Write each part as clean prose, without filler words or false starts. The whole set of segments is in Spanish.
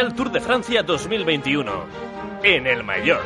especial Tour de Francia 2021 en el Maillot.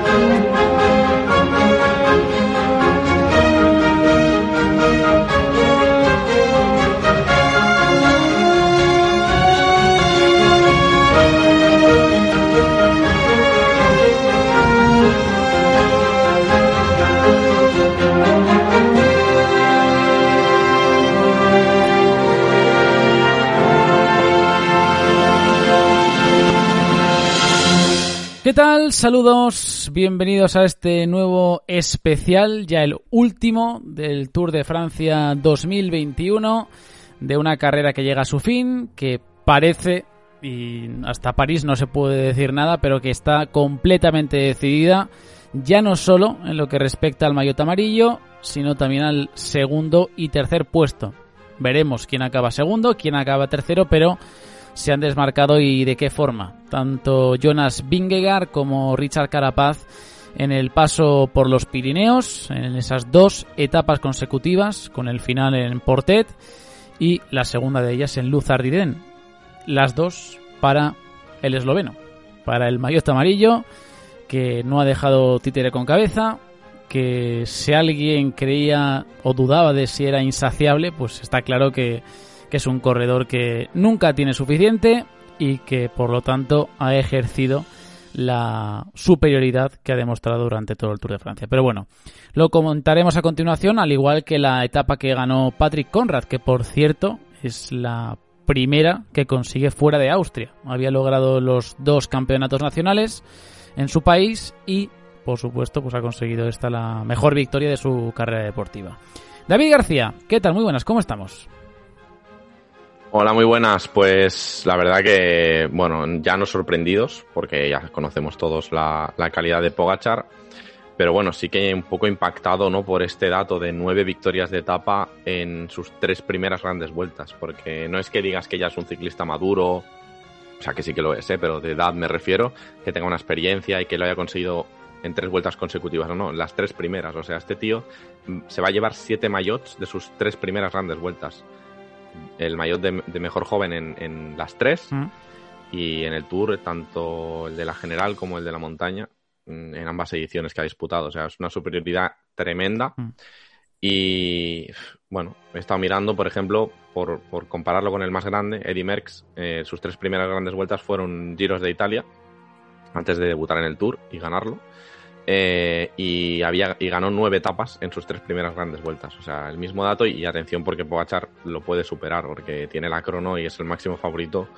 ¿Qué tal? Saludos, bienvenidos a este nuevo especial, ya el último del Tour de Francia 2021, de una carrera que llega a su fin, que parece, y hasta París no se puede decir nada, pero que está completamente decidida, ya no solo en lo que respecta al maillot amarillo, sino también al segundo y tercer puesto. Veremos quién acaba segundo, quién acaba tercero, pero se han desmarcado y de qué forma. Tanto Jonas Vingegaard como Richard Carapaz en el paso por los Pirineos, en esas dos etapas consecutivas, con el final en Portet y la segunda de ellas en Luz Ardiden. Las dos para el esloveno, para el maillot amarillo, que no ha dejado títere con cabeza, que si alguien creía o dudaba de si era insaciable, pues está claro que es un corredor que nunca tiene suficiente y que por lo tanto ha ejercido la superioridad que ha demostrado durante todo el Tour de Francia. Pero bueno, lo comentaremos a continuación, al igual que la etapa que ganó Patrick Conrad, que por cierto es la primera que consigue fuera de Austria. Había logrado los 2 campeonatos nacionales en su país y por supuesto pues ha conseguido esta la mejor victoria de su carrera deportiva. David García, ¿qué tal? Muy buenas, ¿cómo estamos? Hola, muy buenas. Pues la verdad que, bueno, ya no sorprendidos, porque ya conocemos todos la calidad de Pogačar, pero bueno, sí que un poco impactado, ¿no?, por este dato de 9 victorias de etapa en sus 3 primeras grandes vueltas, porque no es que digas que ya es un ciclista maduro, o sea que sí que lo es, pero de edad me refiero, que tenga una experiencia y que lo haya conseguido en 3 vueltas consecutivas, no, las 3 primeras. O sea, este tío se va a llevar 7 maillots de sus 3 primeras grandes vueltas. El maillot de mejor joven en las 3 y en el Tour, tanto el de la general como el de la montaña, en ambas ediciones que ha disputado. O sea, es una superioridad tremenda. Y bueno, he estado mirando, por ejemplo, por compararlo con el más grande, Eddy Merckx, sus 3 primeras grandes vueltas fueron Giros de Italia, antes de debutar en el Tour y ganarlo. Y ganó 9 etapas en sus 3 primeras grandes vueltas. O sea, el mismo dato, y atención porque Pogačar lo puede superar porque tiene la crono y es el máximo favorito,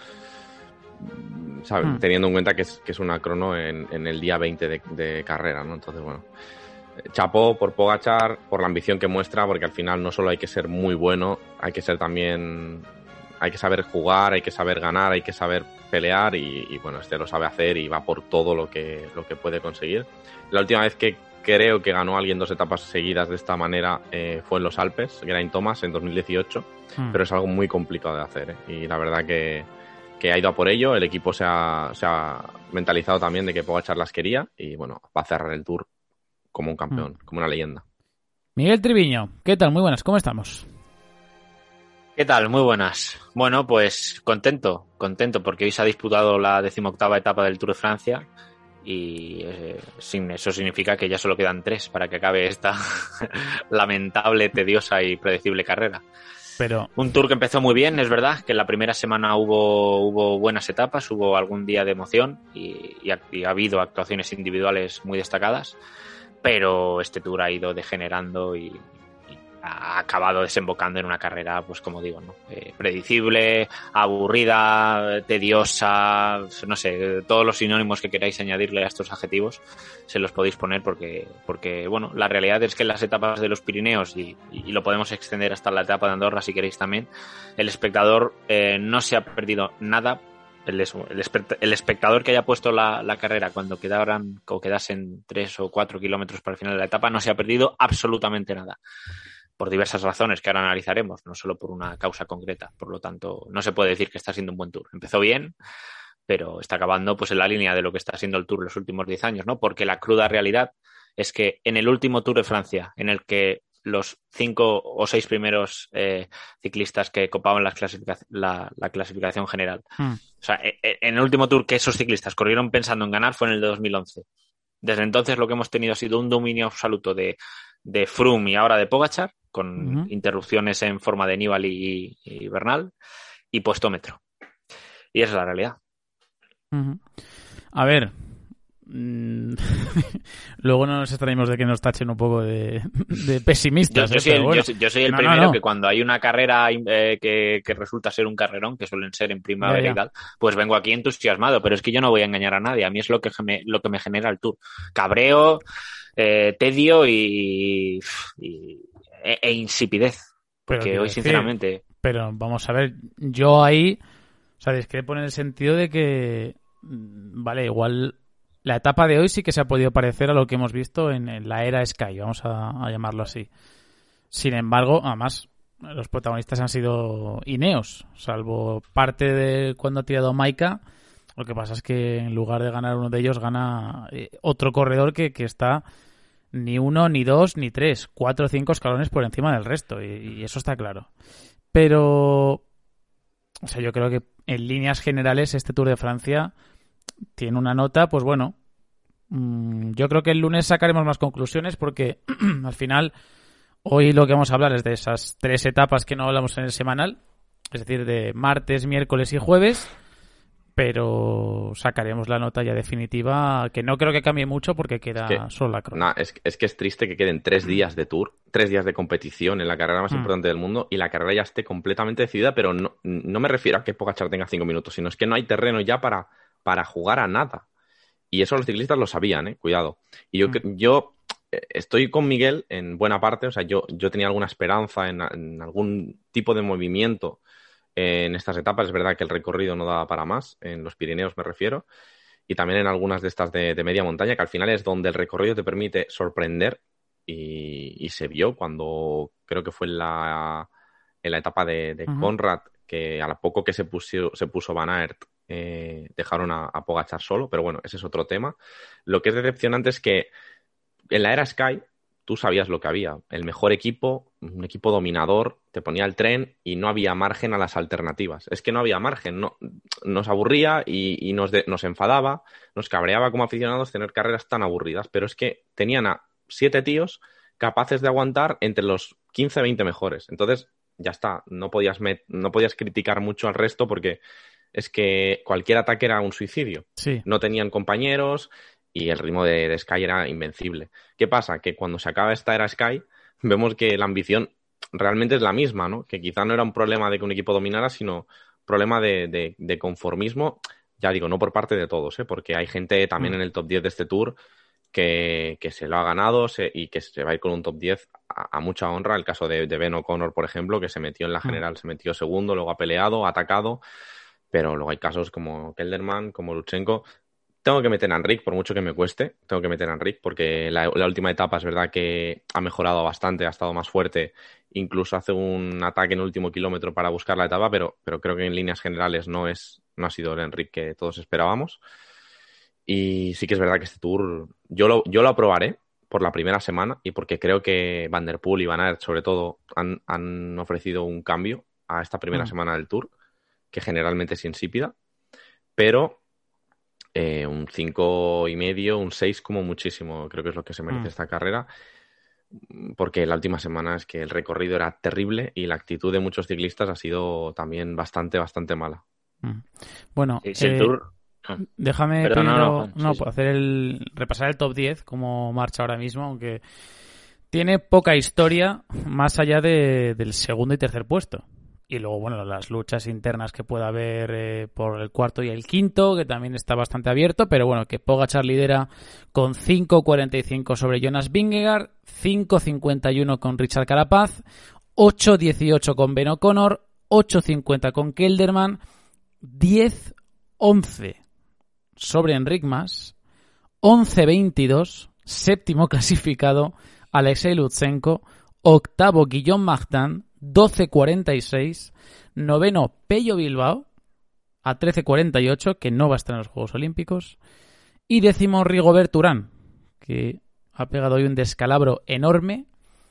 ¿sabes? Teniendo en cuenta que es una crono en el día 20 de carrera, ¿no? Entonces, bueno, chapó por Pogačar, por la ambición que muestra, porque al final no solo hay que ser muy bueno, hay que ser también, hay que saber jugar, hay que saber ganar, hay que saber pelear y bueno, este lo sabe hacer y va por todo lo que puede conseguir. La última vez que creo que ganó alguien 2 etapas seguidas de esta manera fue en los Alpes, Geraint Thomas, en 2018, pero es algo muy complicado de hacer, y la verdad que ha ido a por ello. El equipo se ha mentalizado también de que Pogačar las quería y bueno, va a cerrar el Tour como un campeón, como una leyenda. Miguel Triviño, ¿qué tal? Muy buenas, ¿cómo estamos? ¿Qué tal? Muy buenas. Bueno, pues contento porque hoy se ha disputado la 18ª etapa del Tour de Francia y eso significa que ya solo quedan 3 para que acabe esta lamentable, tediosa y predecible carrera. Pero un Tour que empezó muy bien, es verdad, que en la primera semana hubo buenas etapas, hubo algún día de emoción y ha habido actuaciones individuales muy destacadas, pero este Tour ha ido degenerando y ha acabado desembocando en una carrera, pues como digo, ¿no? Predecible, aburrida, tediosa, no sé, todos los sinónimos que queráis añadirle a estos adjetivos se los podéis poner porque bueno, la realidad es que en las etapas de los Pirineos y lo podemos extender hasta la etapa de Andorra si queréis también, el espectador no se ha perdido nada. El espectador que haya puesto la carrera cuando quedasen 3 o 4 kilómetros para el final de la etapa no se ha perdido absolutamente nada, por diversas razones que ahora analizaremos, no solo por una causa concreta. Por lo tanto, no se puede decir que está siendo un buen Tour. Empezó bien, pero está acabando pues en la línea de lo que está siendo el Tour los últimos 10 años, ¿no? Porque la cruda realidad es que en el último Tour de Francia, en el que los 5 o 6 primeros ciclistas que copaban la clasificación general. O sea, en el último Tour que esos ciclistas corrieron pensando en ganar fue en el de 2011. Desde entonces lo que hemos tenido ha sido un dominio absoluto de Froome y ahora de Pogačar, con interrupciones en forma de Nibali y Bernal, y puestómetro. Y esa es la realidad. A ver, luego no nos extrañemos de que nos tachen un poco de pesimistas. Yo soy el primero que cuando hay una carrera que resulta ser un carrerón, que suelen ser en primavera y tal, pues vengo aquí entusiasmado, pero es que yo no voy a engañar a nadie. A mí es lo que me genera el Tour. Cabreo, tedio e insipidez. Porque hoy, sinceramente... Pero vamos a ver, yo ahí, o sea, discrepo en el sentido de que, vale, igual la etapa de hoy sí que se ha podido parecer a lo que hemos visto en la era Sky, vamos a llamarlo así. Sin embargo, además, los protagonistas han sido Ineos, salvo parte de cuando ha tirado Maika. Lo que pasa es que en lugar de ganar uno de ellos, gana otro corredor que está ni 1, ni 2, ni 3, 4 o 5 escalones por encima del resto, y eso está claro. Pero, o sea, yo creo que en líneas generales este Tour de Francia tiene una nota, pues bueno, yo creo que el lunes sacaremos más conclusiones porque al final hoy lo que vamos a hablar es de esas 3 etapas que no hablamos en el semanal, es decir, de martes, miércoles y jueves, pero sacaremos la nota ya definitiva, que no creo que cambie mucho porque queda solo la crono. Es que es triste que queden 3 días de Tour, 3 días de competición en la carrera más importante del mundo y la carrera ya esté completamente decidida, pero no me refiero a que Pogačar tenga 5 minutos, sino es que no hay terreno ya para jugar a nada. Y eso los ciclistas lo sabían, cuidado. Y yo estoy con Miguel en buena parte, o sea, yo tenía alguna esperanza en algún tipo de movimiento en estas etapas. Es verdad que el recorrido no daba para más, en los Pirineos me refiero, y también en algunas de estas de media montaña, que al final es donde el recorrido te permite sorprender, y se vio cuando creo que fue en la etapa de Conrad, que a la poco que se puso Van Aert, dejaron a Pogačar solo, pero bueno, ese es otro tema. Lo que es decepcionante es que en la era Sky tú sabías lo que había, el mejor equipo, un equipo dominador, te ponía el tren y no había margen a las alternativas. Es que no había margen, nos aburría y nos enfadaba, nos cabreaba como aficionados tener carreras tan aburridas, pero es que tenían a 7 tíos capaces de aguantar entre los 15-20 mejores. Entonces, ya está, no podías criticar mucho al resto porque es que cualquier ataque era un suicidio. Sí. No tenían compañeros y el ritmo de Sky era invencible. ¿Qué pasa? Que cuando se acaba esta era Sky, vemos que la ambición realmente es la misma, ¿no? Que quizá no era un problema de que un equipo dominara, sino problema de conformismo, ya digo, no por parte de todos, porque hay gente también en el top 10 de este Tour que se lo ha ganado y que se va a ir con un top 10 a mucha honra. El caso de Ben O'Connor, por ejemplo, que se metió en la general, se metió segundo, luego ha peleado, ha atacado, pero luego hay casos como Kelderman, como Lutsenko. Tengo que meter a Enric, por mucho que me cueste, tengo que meter a Enric porque la última etapa es verdad que ha mejorado bastante, ha estado más fuerte, incluso hace un ataque en el último kilómetro para buscar la etapa, pero creo que en líneas generales no ha sido el Enric que todos esperábamos. Y sí que es verdad que este Tour yo lo aprobaré por la primera semana y porque creo que Van der Poel y Van Aert sobre todo han ofrecido un cambio a esta primera semana del Tour, que generalmente es insípida, pero un 5,5, un 6 como muchísimo, creo que es lo que se merece esta carrera, porque la última semana es que el recorrido era terrible y la actitud de muchos ciclistas ha sido también bastante mala. Bueno, el Tour... déjame repasar el top 10 como marcha ahora mismo, aunque tiene poca historia más allá del segundo y tercer puesto. Y luego, bueno, las luchas internas que pueda haber por el cuarto y el quinto, que también está bastante abierto, pero bueno, que Pogačar lidera con 5.45 sobre Jonas Vingegaard, 5.51 con Richard Carapaz, 8.18 con Ben O'Connor, 8.50 con Kelderman, 10.11 sobre Enric Mas, 11.22, séptimo clasificado Alexei Lutsenko, octavo Guillaume Martin, 12.46, noveno Pello Bilbao a 13.48, que no va a estar en los Juegos Olímpicos, y décimo Rigobert Urán, que ha pegado hoy un descalabro enorme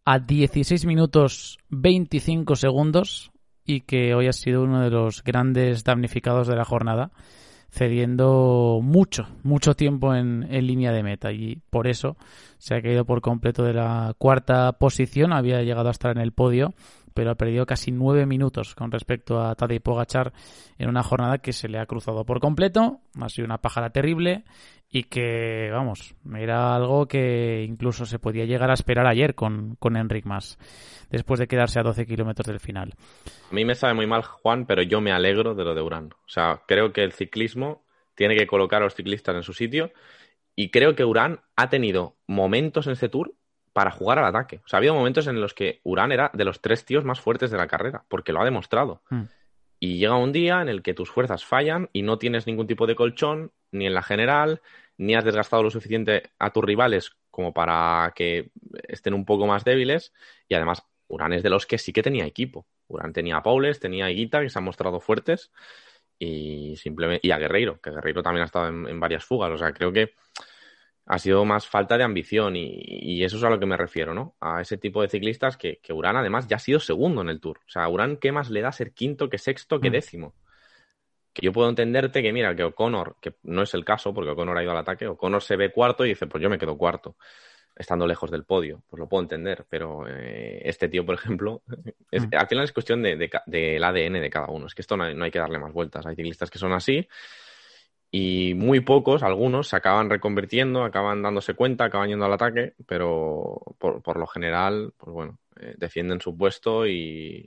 a 16 minutos 25 segundos y que hoy ha sido uno de los grandes damnificados de la jornada, cediendo mucho tiempo en línea de meta, y por eso se ha caído por completo de la cuarta posición. Había llegado a estar en el podio, pero ha perdido casi 9 minutos con respecto a Tadej Pogačar en una jornada que se le ha cruzado por completo. Ha sido una pájara terrible y que, vamos, era algo que incluso se podía llegar a esperar ayer con Enric Mas, después de quedarse a 12 kilómetros del final. A mí me sabe muy mal, Juan, pero yo me alegro de lo de Urán. O sea, creo que el ciclismo tiene que colocar a los ciclistas en su sitio, y creo que Urán ha tenido momentos en este Tour para jugar al ataque. O sea, ha habido momentos en los que Urán era de los 3 tíos más fuertes de la carrera, porque lo ha demostrado. Y llega un día en el que tus fuerzas fallan y no tienes ningún tipo de colchón, ni en la general, ni has desgastado lo suficiente a tus rivales como para que estén un poco más débiles. Y además, Urán es de los que sí que tenía equipo. Urán tenía a Paules, tenía a Higuita, que se han mostrado fuertes, y a Guerreiro, que Guerreiro también ha estado en varias fugas. O sea, creo que ha sido más falta de ambición, y eso es a lo que me refiero, ¿no? A ese tipo de ciclistas que Urán además ya ha sido segundo en el Tour. O sea, a Urán, ¿qué más le da ser quinto que sexto que décimo? Que yo puedo entenderte que, mira, que O'Connor, que no es el caso porque O'Connor ha ido al ataque, O'Connor se ve cuarto y dice, pues yo me quedo cuarto, estando lejos del podio. Pues lo puedo entender, pero este tío, por ejemplo, al final es cuestión del ADN de cada uno. Es que esto no hay que darle más vueltas. Hay ciclistas que son así, y muy pocos, algunos, se acaban reconvirtiendo, acaban dándose cuenta, acaban yendo al ataque, pero por lo general, pues bueno, defienden su puesto y...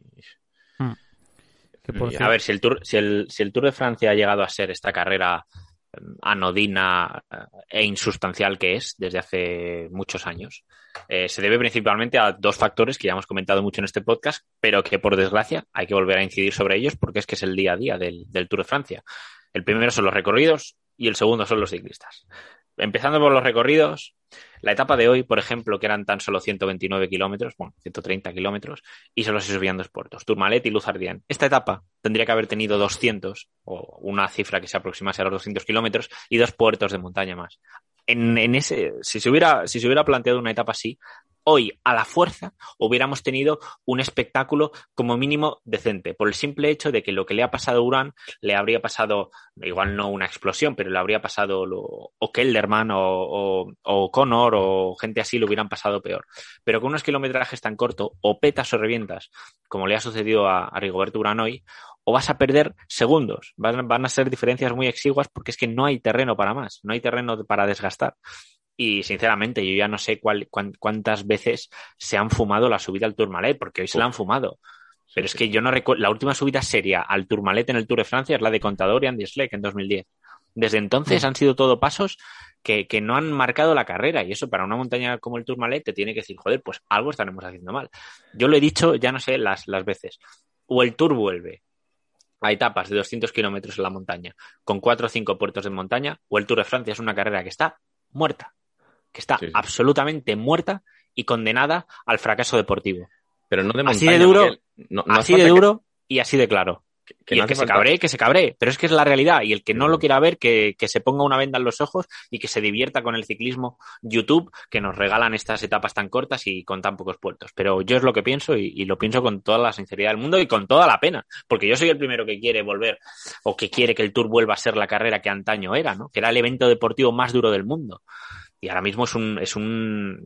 A ver, si el Tour de Francia ha llegado a ser esta carrera anodina e insustancial que es desde hace muchos años, se debe principalmente a 2 factores que ya hemos comentado mucho en este podcast, pero que por desgracia hay que volver a incidir sobre ellos porque es que es el día a día del Tour de Francia. El primero son los recorridos y el segundo son los ciclistas. Empezando por los recorridos, la etapa de hoy, por ejemplo, que eran tan solo 129 kilómetros, bueno, 130 kilómetros, y solo se subían 2 puertos, Tourmalet y Luzardian. Esta etapa tendría que haber tenido 200, o una cifra que se aproximase a los 200 kilómetros, y 2 puertos de montaña más. Si se hubiera planteado una etapa así, hoy, a la fuerza, hubiéramos tenido un espectáculo como mínimo decente, por el simple hecho de que lo que le ha pasado a Urán le habría pasado, igual no una explosión, pero le habría pasado o Kelderman o Connor o gente así le hubieran pasado peor. Pero con unos kilometrajes tan cortos, o petas o revientas, como le ha sucedido a Rigoberto Urán hoy, o vas a perder segundos. Van a ser diferencias muy exiguas porque es que no hay terreno para más, no hay terreno para desgastar. Y sinceramente yo ya no sé cuántas veces se han fumado la subida al Tourmalet, porque hoy se la han fumado. Pero es que yo no recuerdo, la última subida seria al Tourmalet en el Tour de Francia es la de Contador y Andy Schleck en 2010. Desde entonces han sido todo pasos que no han marcado la carrera, y eso para una montaña como el Tourmalet te tiene que decir, joder, pues algo estaremos haciendo mal. Yo lo he dicho, ya no sé las veces. O el Tour vuelve a etapas de 200 kilómetros en la montaña, con 4 o 5 puertos de montaña, o el Tour de Francia es una carrera que está muerta, que está absolutamente muerta y condenada al fracaso deportivo. Pero no de montaña, así de duro, Miguel. No así de duro y así de claro. Que y no el que hace se falta... que se cabree, pero es que es la realidad, y el que no lo quiera ver, que se ponga una venda en los ojos y que se divierta con el ciclismo YouTube, que nos regalan estas etapas tan cortas y con tan pocos puertos. Pero yo es lo que pienso, y lo pienso con toda la sinceridad del mundo y con toda la pena, porque yo soy el primero que quiere volver, o que quiere que el Tour vuelva a ser la carrera que antaño era, ¿no? Que era el evento deportivo más duro del mundo. Y ahora mismo es un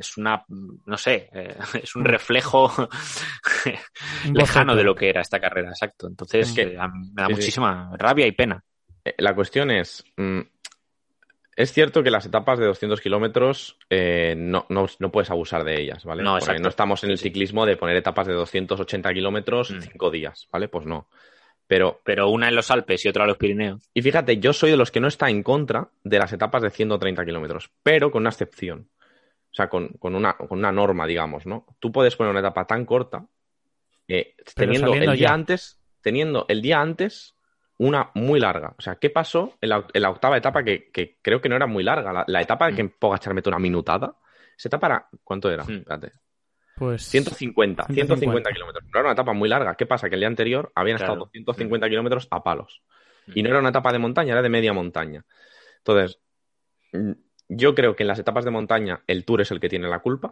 reflejo lejano de lo que era esta carrera, exacto. Entonces me da muchísima rabia y pena. La cuestión es cierto que las etapas de 200 kilómetros no puedes abusar de ellas, ¿vale? No, porque no estamos en el ciclismo de poner etapas de 280 kilómetros 5 días, ¿vale? Pues no. Pero una en los Alpes y otra en los Pirineos. Y fíjate, yo soy de los que no está en contra de las etapas de 130 kilómetros, pero con una excepción. O sea, con una norma, digamos, ¿no? Tú puedes poner una etapa tan corta teniendo el día antes una muy larga. O sea, ¿qué pasó en la octava etapa que creo que no era muy larga? La etapa que Pogačar mete una minutada. ¿Esa etapa era? ¿Cuánto era? Espérate. Pues 150 kilómetros. No era una etapa muy larga. ¿Qué pasa? Que el día anterior habían estado 250 kilómetros a palos. Y no era una etapa de montaña, era de media montaña. Entonces, yo creo que en las etapas de montaña el Tour es el que tiene la culpa.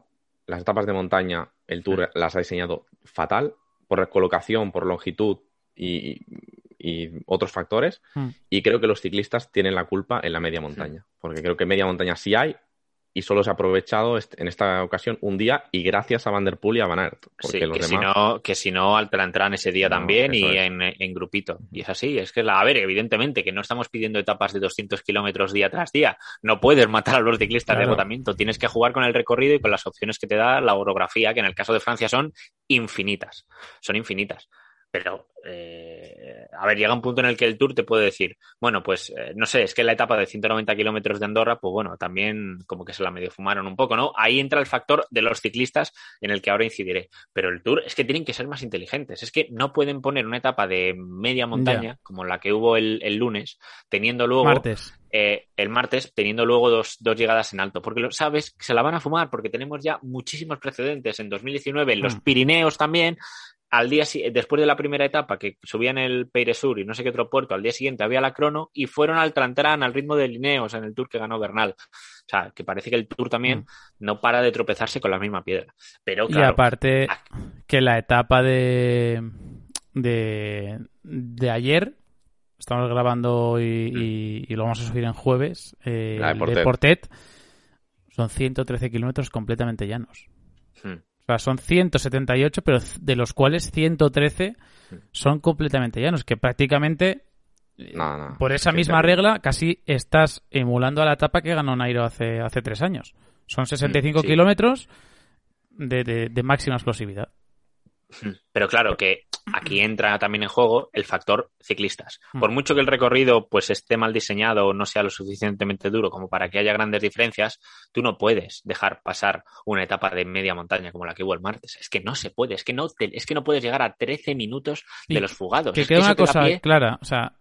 las etapas de montaña, el Tour las ha diseñado fatal, por colocación, por longitud y otros factores, y creo que los ciclistas tienen la culpa en la media montaña, porque creo que media montaña sí hay, y solo se ha aprovechado en esta ocasión un día, y gracias a Van der Poel y a Van Aert. Porque sí, los que demás... si no entrarán ese día también, y en grupito. Y es así, es que, a ver, evidentemente que no estamos pidiendo etapas de 200 kilómetros día tras día. No puedes matar a los ciclistas de agotamiento. Tienes que jugar con el recorrido y con las opciones que te da la orografía, que en el caso de Francia son infinitas. Son infinitas. Pero, a ver, llega un punto en el que el Tour te puede decir, bueno, pues, no sé, es que la etapa de 190 kilómetros de Andorra, pues bueno, también como que se la medio fumaron un poco, ¿no? Ahí entra el factor de los ciclistas en el que ahora incidiré. Pero el Tour es que tienen que ser más inteligentes. Es que no pueden poner una etapa de media montaña, como la que hubo el lunes, teniendo luego... el martes, teniendo luego dos llegadas en alto, porque sabes que se la van a fumar, porque tenemos ya muchísimos precedentes en 2019, en los Pirineos también. Al día después de la primera etapa, que subían el Peire Sur y no sé qué otro puerto, al día siguiente había la crono y fueron al Trantrán al ritmo de Lineos en el Tour que ganó Bernal. O sea, que parece que el Tour también no para de tropezarse con la misma piedra. Pero claro, y aparte que la etapa de ayer, estamos grabando hoy y lo vamos a subir en jueves, de Portet, son 113 kilómetros completamente llanos. O sea, son 178, pero de los cuales 113 son completamente llanos, que prácticamente por esa misma regla casi estás emulando a la etapa que ganó Nairo hace 3 años. Son 65 kilómetros de máxima explosividad. Pero claro que aquí entra también en juego el factor ciclistas. Por mucho que el recorrido pues esté mal diseñado o no sea lo suficientemente duro como para que haya grandes diferencias, tú no puedes dejar pasar una etapa de media montaña como la que hubo el martes. Es que no se puede, es que no puedes llegar a 13 minutos de los fugados. Que queda una cosa clara, o sea,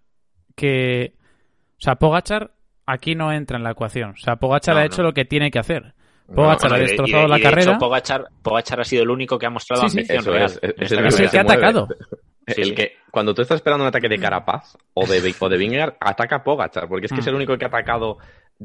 Pogačar aquí no entra en la ecuación. O sea, Pogačar ha hecho lo que tiene que hacer. Pogačar ha destrozado la carrera. Hecho, Pogačar ha sido el único que ha mostrado ambición real. Es el que ha atacado. El que cuando tú estás esperando un ataque de Carapaz o de Vingegaard, ataca a Pogačar, porque es que es el único que ha atacado.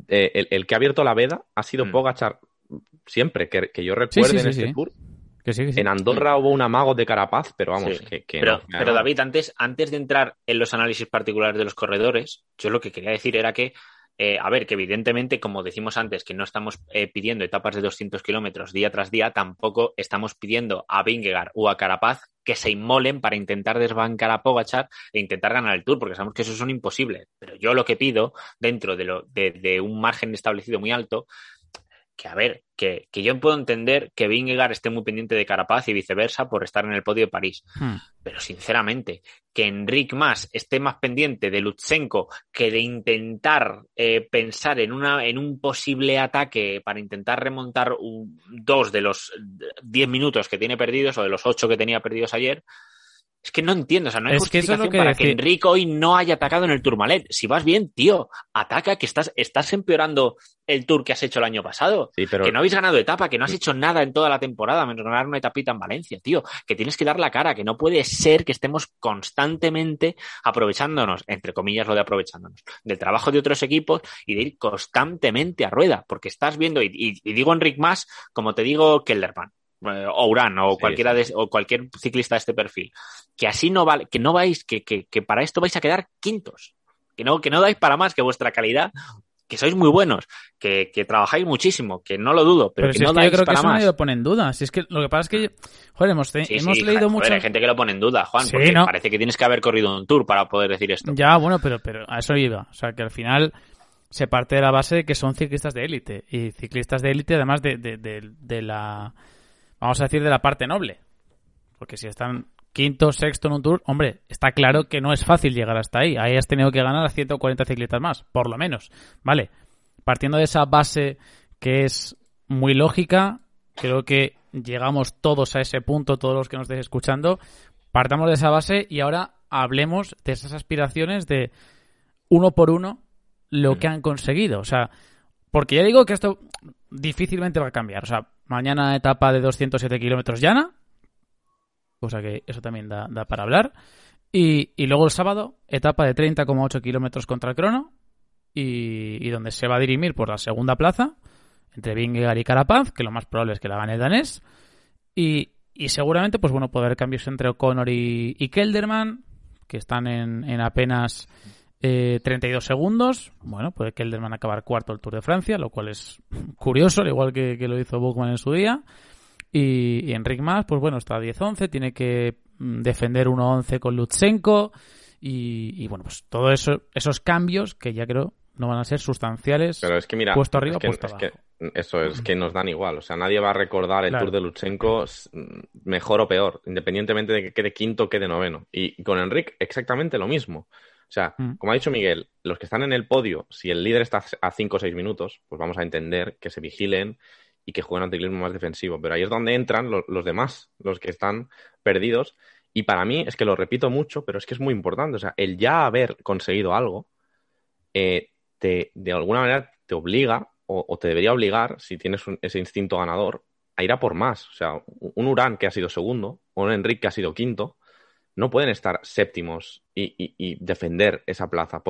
El que ha abierto la veda ha sido Pogačar siempre, que yo recuerde en este Tour. Que sí. En Andorra hubo un amago de Carapaz, pero vamos, pero David, antes de entrar en los análisis particulares de los corredores, yo lo que quería decir era que a ver, que evidentemente, como decimos antes, que no estamos pidiendo etapas de 200 kilómetros día tras día, tampoco estamos pidiendo a Vingegaard o a Carapaz que se inmolen para intentar desbancar a Pogačar e intentar ganar el Tour, porque sabemos que eso es un imposible. Pero yo lo que pido, dentro de un margen establecido muy alto, que a ver, que yo puedo entender que Vingegaard esté muy pendiente de Carapaz y viceversa por estar en el podio de París. Pero sinceramente, que Enric Mas esté más pendiente de Lutsenko que de intentar pensar en un posible ataque para intentar remontar 2 de los 10 minutos que tiene perdidos o de los 8 que tenía perdidos ayer. Es que no entiendo, o sea, no hay justificación para que Enric hoy no haya atacado en el Tourmalet. Si vas bien, tío, ataca, que estás empeorando el Tour que has hecho el año pasado. Sí, pero... Que no habéis ganado etapa, que no has hecho nada en toda la temporada, menos ganar una etapita en Valencia, tío. Que tienes que dar la cara, que no puede ser que estemos constantemente aprovechándonos, entre comillas lo de aprovechándonos, del trabajo de otros equipos y de ir constantemente a rueda. Porque estás viendo, y digo Enric Mas, como te digo Kelderman. O Urán o cualquiera o cualquier ciclista de este perfil, que así no vale, que no vais, que para esto vais a quedar quintos, que no dais para más, que vuestra calidad, que sois muy buenos, que trabajáis muchísimo, que no lo dudo, pero que si no es que dais yo creo para que eso más. nadie lo pone en duda. Si es que lo que pasa es que joder, hemos leído mucho. Hay gente que lo pone en duda, Juan, porque parece que tienes que haber corrido un Tour para poder decir esto. Ya, bueno, pero a eso iba, o sea, que al final se parte de la base de que son ciclistas de élite, y ciclistas de élite además de la, vamos a decir, de la parte noble. Porque si están quinto, sexto en un Tour, hombre, está claro que no es fácil llegar hasta ahí. Ahí has tenido que ganar a 140 ciclistas más, por lo menos. Vale, partiendo de esa base que es muy lógica, creo que llegamos todos a ese punto, todos los que nos estéis escuchando. Partamos de esa base y ahora hablemos de esas aspiraciones de uno por uno lo que han conseguido. O sea, porque ya digo que esto difícilmente va a cambiar. O sea, mañana etapa de 207 kilómetros llana, cosa que eso también da para hablar. Y luego el sábado, etapa de 30,8 kilómetros contra el crono, y donde se va a dirimir por la segunda plaza entre Vingegaard y Carapaz, que lo más probable es que la gane el danés, y seguramente pues bueno, puede haber cambios entre O'Connor y Kelderman, que están en apenas 32 segundos. Bueno, puede Kelderman acabar cuarto el Tour de Francia, lo cual es curioso, al igual que lo hizo Buchmann en su día. Y Enric Mas, pues bueno, está a 10-11, tiene que defender 1-11 con Lutsenko y bueno, pues todos esos cambios que ya creo no van a ser sustanciales. Pero es que mira, puesto arriba, puesto abajo. Eso es que nos dan igual, o sea, nadie va a recordar el Claro. Tour de Lutsenko mejor o peor, independientemente de que quede quinto o quede noveno. Y con Enric exactamente lo mismo. O sea, como ha dicho Miguel, los que están en el podio, si el líder está a 5 o 6 minutos, pues vamos a entender que se vigilen y que jueguen un ciclismo más defensivo. Pero ahí es donde entran los demás, los que están perdidos. Y para mí, es que lo repito mucho, pero es que es muy importante. O sea, el ya haber conseguido algo, de alguna manera te obliga, o te debería obligar, si tienes ese instinto ganador, a ir a por más. O sea, un Urán que ha sido segundo, o un Enric que ha sido quinto, no pueden estar séptimos y defender esa plaza.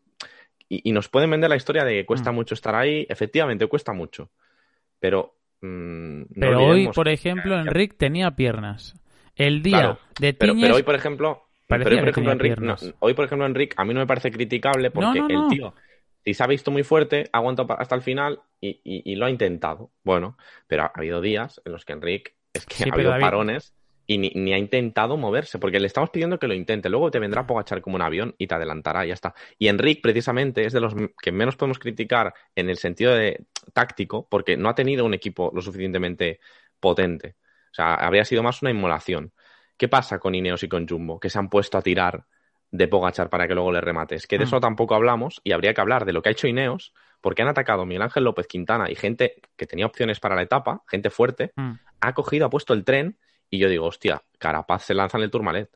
Y nos pueden vender la historia de que cuesta mucho estar ahí. Efectivamente, cuesta mucho. Pero pero hoy, por ejemplo, Enric tenía piernas. El día claro, de Tiñes... Pero hoy, por ejemplo, Enric, Enric, a mí no me parece criticable porque el tío, si se ha visto muy fuerte, ha aguantado hasta el final y lo ha intentado. Bueno, pero ha habido días en los que Enric ha habido parones y ni ha intentado moverse, porque le estamos pidiendo que lo intente. Luego te vendrá Pogačar como un avión y te adelantará y ya está. Y Enric, precisamente, es de los que menos podemos criticar en el sentido de táctico, porque no ha tenido un equipo lo suficientemente potente. O sea, habría sido más una inmolación. ¿Qué pasa con Ineos y con Jumbo? Que se han puesto a tirar de Pogačar para que luego le remates. Que de eso tampoco hablamos y habría que hablar de lo que ha hecho Ineos, porque han atacado Miguel Ángel López Quintana y gente que tenía opciones para la etapa, gente fuerte, ha cogido, ha puesto el tren y yo digo, hostia, Carapaz se lanza en el Tourmalet.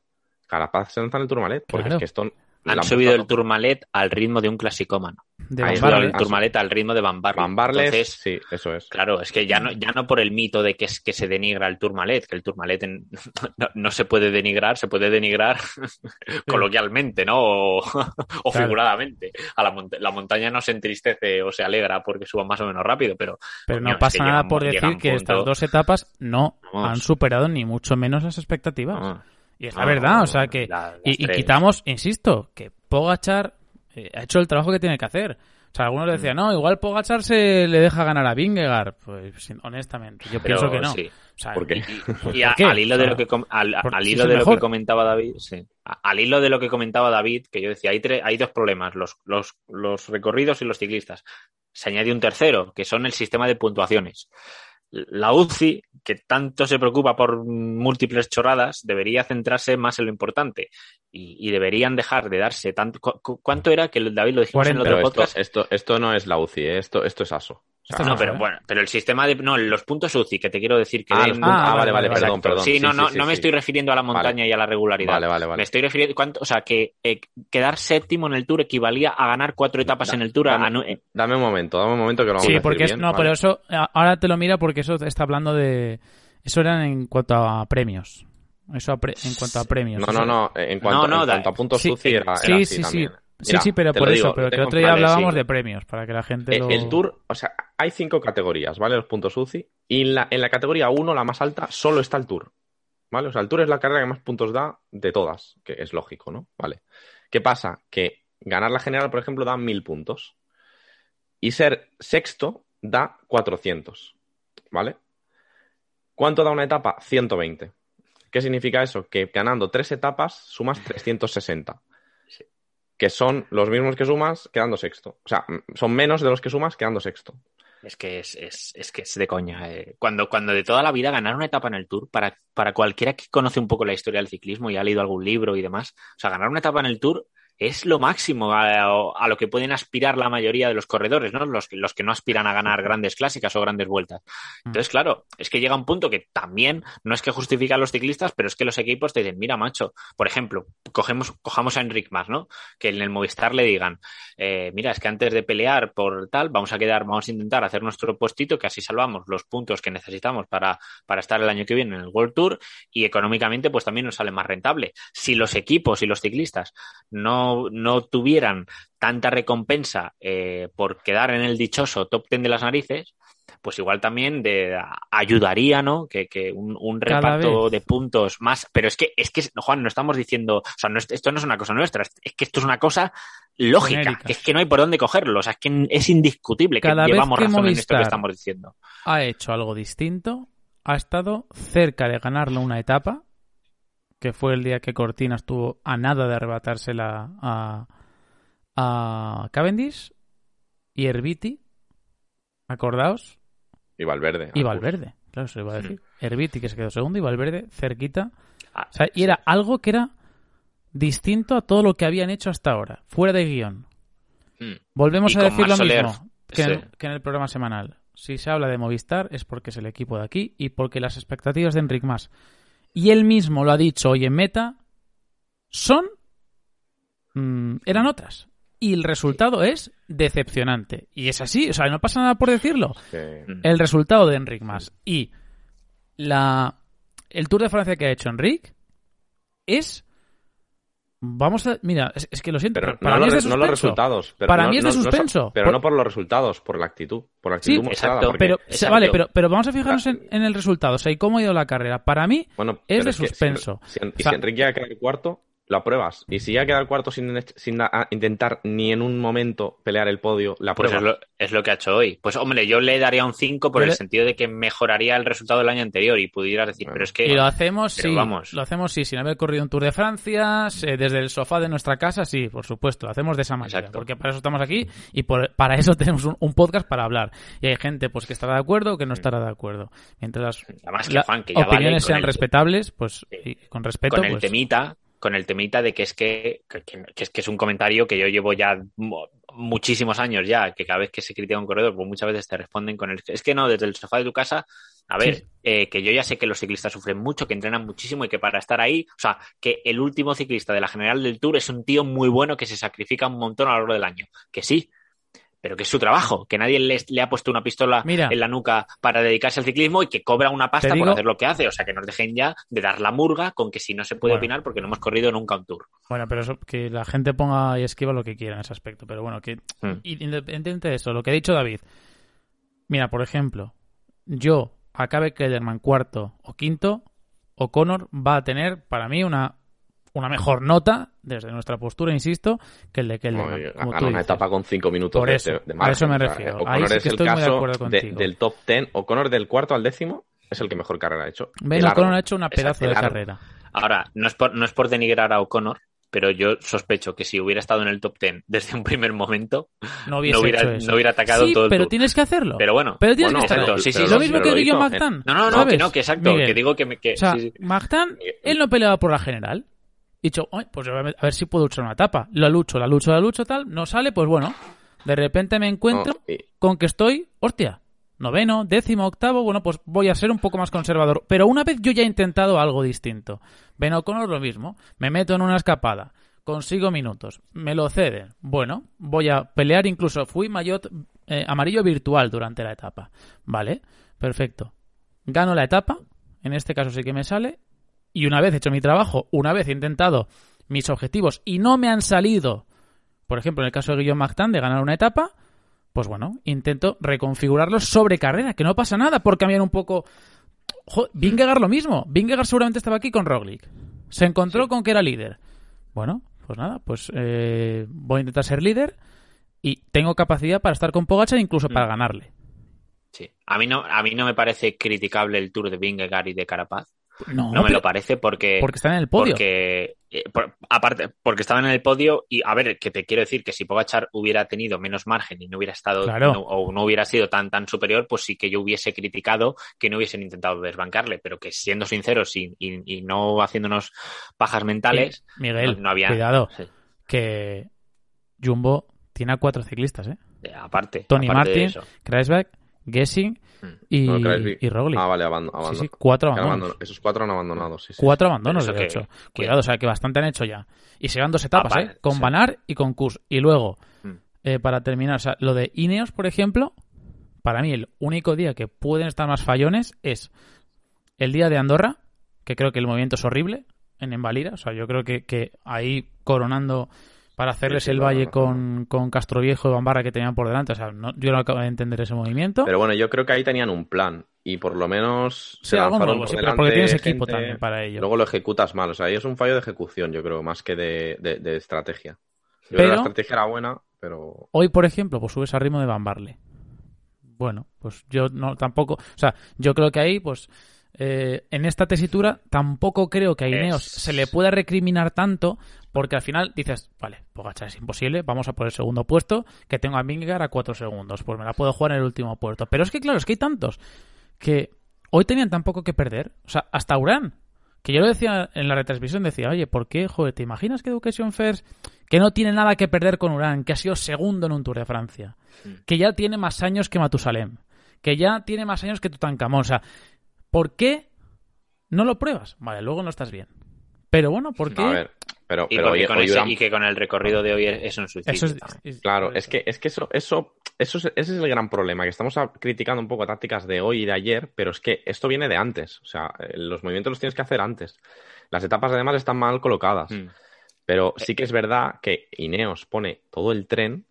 Porque es que esto... Han subido el Tourmalet al ritmo de un clasicómano. Han subido el Tourmalet al ritmo de Van Barle. Van Barle, entonces, sí, eso es. Claro, es que ya no por el mito de que se denigra el Tourmalet, que el Tourmalet no se puede denigrar, se puede denigrar coloquialmente, ¿no? O figuradamente. La montaña no se entristece o se alegra porque suba más o menos rápido, pero no pasa nada por decir que estas dos etapas no han superado ni mucho menos las expectativas. Y es la verdad, o sea que... Y quitamos, insisto, que Pogačar ha hecho el trabajo que tiene que hacer. O sea, algunos decían, no, igual Pogačar se le deja ganar a Vingegaard. Pues honestamente, yo pienso que no. Sí. O sea, ¿por qué? Y al hilo de lo que comentaba David, sí. Al hilo de lo que comentaba David, que yo decía, hay dos problemas, los recorridos y los ciclistas. Se añade un tercero, que son el sistema de puntuaciones. La UCI, que tanto se preocupa por múltiples chorradas, debería centrarse más en lo importante y deberían dejar de darse tanto... ¿Cuánto era que David lo dijimos en el otro podcast? Esto no es la UCI, esto es ASO. O sea, no, pero bueno, pero el sistema de... No, los puntos UCI, que te quiero decir que... vale, perdón. Sí, no me estoy refiriendo a la montaña y a la regularidad. Vale. Me estoy refiriendo... O sea, que quedar séptimo en el Tour equivalía a ganar 4 etapas en el Tour. Dame un momento que lo vamos a decir porque bien. No, pero eso... Ahora te lo mira porque eso está hablando de... Eso era en cuanto a premios. Eso en cuanto a premios. No. En cuanto a puntos UCI era así también. Sí, pero por eso, pero que el otro día hablábamos de premios, para que la gente El Tour, o sea, hay 5 categorías, ¿vale? Los puntos UCI, y en la categoría 1, la más alta, solo está el Tour, ¿vale? O sea, el Tour es la carrera que más puntos da de todas, que es lógico, ¿no? Vale. ¿Qué pasa? Que ganar la general, por ejemplo, da 1000 puntos, y ser sexto da 400, ¿vale? ¿Cuánto da una etapa? 120. ¿Qué significa eso? Que ganando 3 etapas sumas 360. Que son los mismos que sumas quedando sexto. O sea, son menos de los que sumas quedando sexto. Es que es de coña. Cuando de toda la vida ganar una etapa en el Tour, para cualquiera que conoce un poco la historia del ciclismo y ha leído algún libro y demás, o sea, ganar una etapa en el Tour es lo máximo a lo que pueden aspirar la mayoría de los corredores, ¿no? Los que no aspiran a ganar grandes clásicas o grandes vueltas. Entonces, claro, es que llega un punto que también no es que justifica a los ciclistas, pero es que los equipos te dicen, mira, macho, por ejemplo, cojamos a Enric Mas, ¿no? Que en el Movistar le digan, mira, es que antes de pelear por tal, vamos a intentar hacer nuestro postito, que así salvamos los puntos que necesitamos para estar el año que viene en el World Tour, y económicamente pues también nos sale más rentable. Si los equipos y los ciclistas no tuvieran tanta recompensa por quedar en el dichoso top 10 de las narices, pues igual también ayudaría, ¿no? Que un reparto de puntos más. Pero es que, Juan, no estamos diciendo, o sea, esto no es una cosa nuestra, es que esto es una cosa lógica, genérica. que es que no hay por dónde cogerlo, o sea, es que es indiscutible Cada que vez llevamos que razón en esto Movistar que estamos diciendo. ha hecho algo distinto, ha estado cerca de ganarle una etapa, que fue el día que Cortina estuvo a nada de arrebatársela a Cavendish y Herbiti, acordaos. Y Valverde. Y Valverde, claro, se lo iba a decir. Herbiti, que se quedó segundo, y Valverde cerquita. Ah, O sea, y era algo que era distinto a todo lo que habían hecho hasta ahora, fuera de guión. Volvemos Y a con decir lo Marc mismo Soler, que en el programa semanal. Si se habla de Movistar es porque es el equipo de aquí y porque las expectativas de Enric Mas, y él mismo lo ha dicho hoy en Meta, eran otras. Y el resultado es decepcionante. Y es así, o sea, no pasa nada por decirlo. El resultado de Enric Mas y el Tour de Francia que ha hecho Enric es... Mira, es que lo siento, pero para mí es de suspenso. No los resultados. Pero para mí es de suspenso. Pero no por los resultados, por la actitud. Por la actitud Sí, mostrada. exacto, Porque... Vale, pero vamos a fijarnos en el resultado, o sea, y cómo ha ido la carrera. Para mí es de suspenso. Si Enric llega a quedar cuarto, lo apruebas. Y si ya queda el cuarto sin intentar ni en un momento pelear el podio, la pues apruebas. es lo que ha hecho hoy. Pues hombre, yo le daría un 5 por el sentido de que mejoraría el resultado del año anterior y pudiera decir, pero es que... Y lo hacemos, sí, vamos. lo hacemos sin haber corrido un Tour de Francia, desde el sofá de nuestra casa, sí, por supuesto, lo hacemos de esa manera. Exacto. Porque para eso estamos aquí y para eso tenemos un podcast para hablar. Y hay gente pues que estará de acuerdo o que no estará de acuerdo. Mientras Además las opiniones sean respetables, pues y con respeto... Con el temita de que es que es un comentario que yo llevo ya muchísimos años ya, que cada vez que se critica un corredor, pues muchas veces te responden con es que no, desde el sofá de tu casa, a ver, sí. Que yo ya sé que los ciclistas sufren mucho, que entrenan muchísimo y que para estar ahí, o sea, que el último ciclista de la general del Tour es un tío muy bueno que se sacrifica un montón a lo largo del año, que sí, pero que es su trabajo, que nadie le ha puesto una pistola en la nuca para dedicarse al ciclismo y que cobra una pasta por hacer lo que hace. O sea, que nos dejen ya de dar la murga con que si no se puede opinar porque no hemos corrido nunca un Tour. Bueno, pero eso, que la gente ponga y esquiva lo que quiera en ese aspecto. Pero bueno, que independientemente de eso, lo que ha dicho David, mira, por ejemplo, yo acabe Kelderman cuarto o quinto, O'Connor va a tener para mí una mejor nota desde nuestra postura, insisto, que el de Kelderman. Gana una etapa con 5 minutos por eso, de margen. A eso me refiero. O'Connor sí es que el estoy muy de caso acuerdo contigo. del top 10. O'Connor del cuarto al décimo es el que mejor carrera ha hecho. O'Connor ha hecho una pedazo de carrera. Ahora, no es por denigrar a O'Connor, pero yo sospecho que si hubiera estado en el top 10 desde un primer momento, no hubiera atacado todo el pero Tour. tienes que hacerlo. Pero bueno, tienes que exacto. hacerlo. Sí, lo mismo que Guillaume Martin. No, que exacto. Miguel. Que digo que... o sea, Martin, él no peleaba por la general. He dicho, pues a ver si puedo luchar una etapa. La lucho, tal, no sale, pues bueno. De repente me encuentro con que estoy, hostia, 9º, 10º, 8º, bueno, pues voy a ser un poco más conservador. Pero una vez yo ya he intentado algo distinto. Ben O'Connor lo mismo. Me meto en una escapada, consigo minutos, me lo ceden. Bueno, voy a pelear, incluso fui maillot amarillo virtual durante la etapa. Vale, perfecto. Gano la etapa, en este caso sí que me sale. Y una vez hecho mi trabajo, una vez he intentado mis objetivos y no me han salido, por ejemplo, en el caso de Guillaume Martin, de ganar una etapa, pues bueno, intento reconfigurarlos sobre carrera, que no pasa nada por cambiar un poco. Vingegaard lo mismo. Vingegaard seguramente estaba aquí con Roglic. Se encontró con que era líder. Bueno, pues nada, pues voy a intentar ser líder y tengo capacidad para estar con Pogačar e incluso para ganarle. Sí. A mí no me parece criticable el Tour de Vingegaard y de Carapaz. No me lo parece porque están en el podio. Aparte, porque estaban en el podio y, a ver, que te quiero decir que si Pogačar hubiera tenido menos margen y no hubiera estado o no hubiera sido tan superior, pues sí que yo hubiese criticado que no hubiesen intentado desbancarle, pero que siendo sinceros y no haciéndonos pajas mentales, Miguel, no había... cuidado, que Jumbo tiene a 4 ciclistas, aparte Tony Martin, Kruijswijk, Gesing y Roglic. Vale, abandono. Sí, 4 abandonos. Esos 4 han abandonado, sí. 4 abandonos, de hecho. Cuidado, o sea, que bastante han hecho ya. Y se van 2 etapas, con Van Aert y con Kuss. Y luego, para terminar, o sea, lo de Ineos, por ejemplo, para mí el único día que pueden estar más fallones es el día de Andorra, que creo que el movimiento es horrible, en Valira. O sea, yo creo que ahí coronando... para hacerles Sí, el claro, valle no. con Castroviejo y Bambarra que tenían por delante. O sea, yo no acabo de entender ese movimiento. Pero bueno, yo creo que ahí tenían un plan y por lo menos Sí, se algo lanzaron nuevo, por sí, pero delante porque tienes equipo gente, también para ello. luego lo ejecutas mal. O sea, ahí es un fallo de ejecución, yo creo, más que de estrategia. Yo creo que la Pero estrategia era buena, pero... hoy, por ejemplo, pues subes al ritmo de Bambarle. Bueno, pues yo no tampoco... O sea, yo creo que ahí, pues... en esta tesitura tampoco creo que a Ineos se le pueda recriminar tanto, porque al final dices, vale, Pogačar es imposible, vamos a por el segundo puesto, que tengo a Vingegaard a 4 segundos, pues me la puedo jugar en el último puesto. Pero es que claro, es que hay tantos que hoy tenían tan poco que perder. O sea, hasta Urán, que yo lo decía en la retransmisión, decía, oye, ¿por qué? Joder, ¿te imaginas que Education First, que no tiene nada que perder con Urán, que ha sido segundo en un Tour de Francia, que ya tiene más años que Matusalem, que ya tiene más años que Tutankamón, o sea, ¿por qué no lo pruebas? Vale, luego no estás bien. Pero bueno, ¿por qué? A ver, pero y y que con el recorrido de hoy es un suicidio. Eso claro, es que ese es el gran problema, que estamos criticando un poco tácticas de hoy y de ayer, pero es que esto viene de antes. O sea, los movimientos los tienes que hacer antes. Las etapas además están mal colocadas. Pero sí que es verdad que Ineos pone todo el tren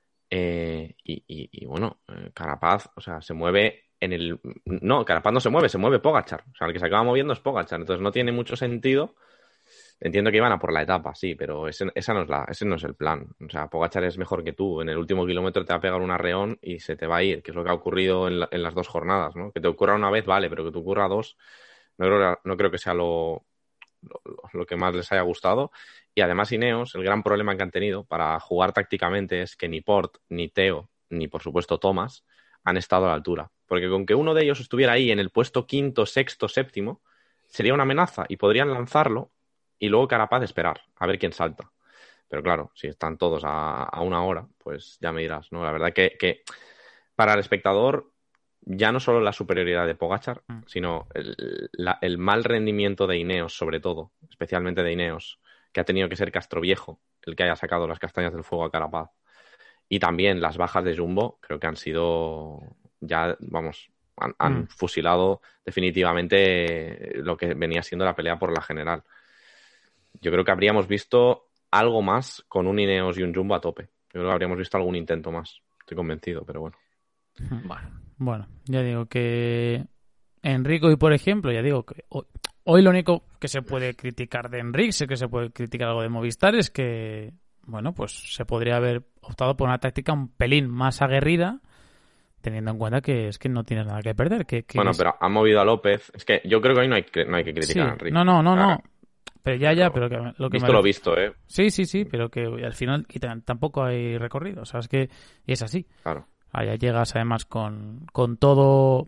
y bueno, Carapaz, o sea, se mueve No, Carapaz no se mueve Pogačar. O sea, el que se acaba moviendo es Pogačar. Entonces no tiene mucho sentido. Entiendo que iban a por la etapa, sí, pero ese no es el plan. O sea, Pogačar es mejor que tú. En el último kilómetro te va a pegar un arreón y se te va a ir, que es lo que ha ocurrido en las 2 jornadas, ¿no? Que te ocurra una vez, vale, pero que te ocurra 2, no creo que sea lo que más les haya gustado. Y además Ineos, el gran problema que han tenido para jugar tácticamente es que ni Port, ni Teo, ni por supuesto Thomas han estado a la altura. Porque con que uno de ellos estuviera ahí en el puesto 5º, 6º, 7º, sería una amenaza y podrían lanzarlo y luego Carapaz esperar a ver quién salta. Pero claro, si están todos a una hora, pues ya me dirás, ¿no? La verdad que para el espectador, ya no solo la superioridad de Pogačar, sino el mal rendimiento de Ineos, sobre todo, especialmente de Ineos, que ha tenido que ser Castroviejo el que haya sacado las castañas del fuego a Carapaz. Y también las bajas de Jumbo, creo que han sido ya, vamos, han fusilado definitivamente lo que venía siendo la pelea por la general. Yo creo que habríamos visto algo más con un Ineos y un Jumbo a tope. Yo creo que habríamos visto algún intento más. Estoy convencido, pero bueno. Bueno, ya digo que Enrico y por ejemplo, ya digo que hoy lo único que se puede criticar de Enric, sé que se puede criticar algo de Movistar, es que, bueno, pues se podría haber optado por una táctica un pelín más aguerrida, teniendo en cuenta que es que no tienes nada que perder. Bueno, pero han movido a López. Es que yo creo que hoy no hay que criticar a Enric. No. Pero pero que lo que visto lo visto, ¿eh? Sí, pero que al final tampoco hay recorrido, o sea, es que y es así. Claro. Allá llegas además con todo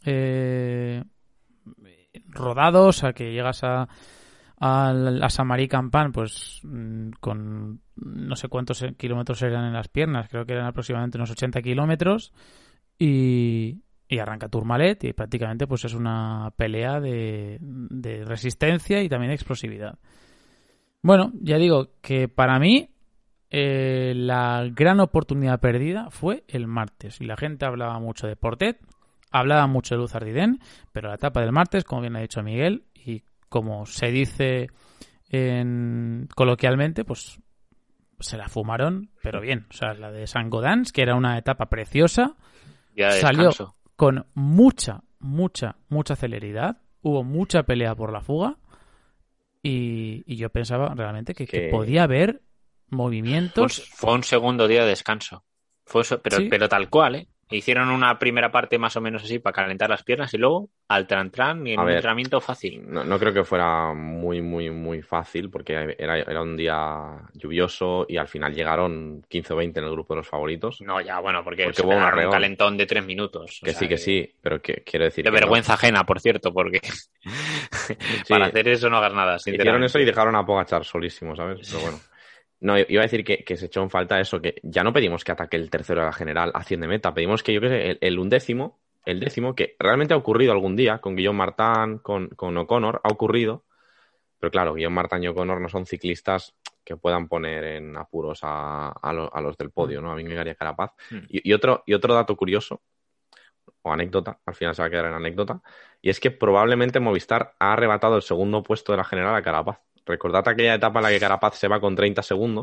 rodado, o sea, que llegas a Samarí Campan, pues con no sé cuántos kilómetros eran en las piernas, creo que eran aproximadamente unos 80 kilómetros y arranca Tourmalet y prácticamente pues es una pelea de resistencia y también de explosividad. Bueno, ya digo que para mí la gran oportunidad perdida fue el martes y la gente hablaba mucho de Portet, hablaba mucho de Luz Ardiden, pero la etapa del martes, como bien ha dicho Miguel y como se dice coloquialmente, pues se la fumaron, pero bien. O sea, la de Saint-Gaudens, que era una etapa preciosa, salió con mucha celeridad, hubo mucha pelea por la fuga y yo pensaba realmente que podía haber movimientos. Fue un segundo día de descanso. Pero tal cual, ¿eh? Hicieron una primera parte más o menos así para calentar las piernas y luego al tran y en un entrenamiento fácil. No creo que fuera muy fácil porque era un día lluvioso y al final llegaron 15 o 20 en el grupo de los favoritos. No, ya, bueno, porque hubo un calentón de 3 minutos. Que sí, pero quiero decir... De vergüenza ajena, por cierto, porque para hacer eso no hagas nada. Hicieron eso y dejaron a Pogačar solísimo, ¿sabes? Pero bueno. No, iba a decir que se echó en falta eso, que ya no pedimos que ataque el tercero de la general a 100 de meta, pedimos que, yo qué sé, el décimo, que realmente ha ocurrido algún día, con Guillaume Martin, con O'Connor, ha ocurrido, pero claro, Guillaume Martin y O'Connor no son ciclistas que puedan poner en apuros a los del podio, ¿no? A Vingegaard y a Carapaz. Y otro dato curioso, o anécdota, al final se va a quedar en anécdota, y es que probablemente Movistar ha arrebatado el segundo puesto de la general a Carapaz. Recordad aquella etapa en la que Carapaz se va con 30 segundos,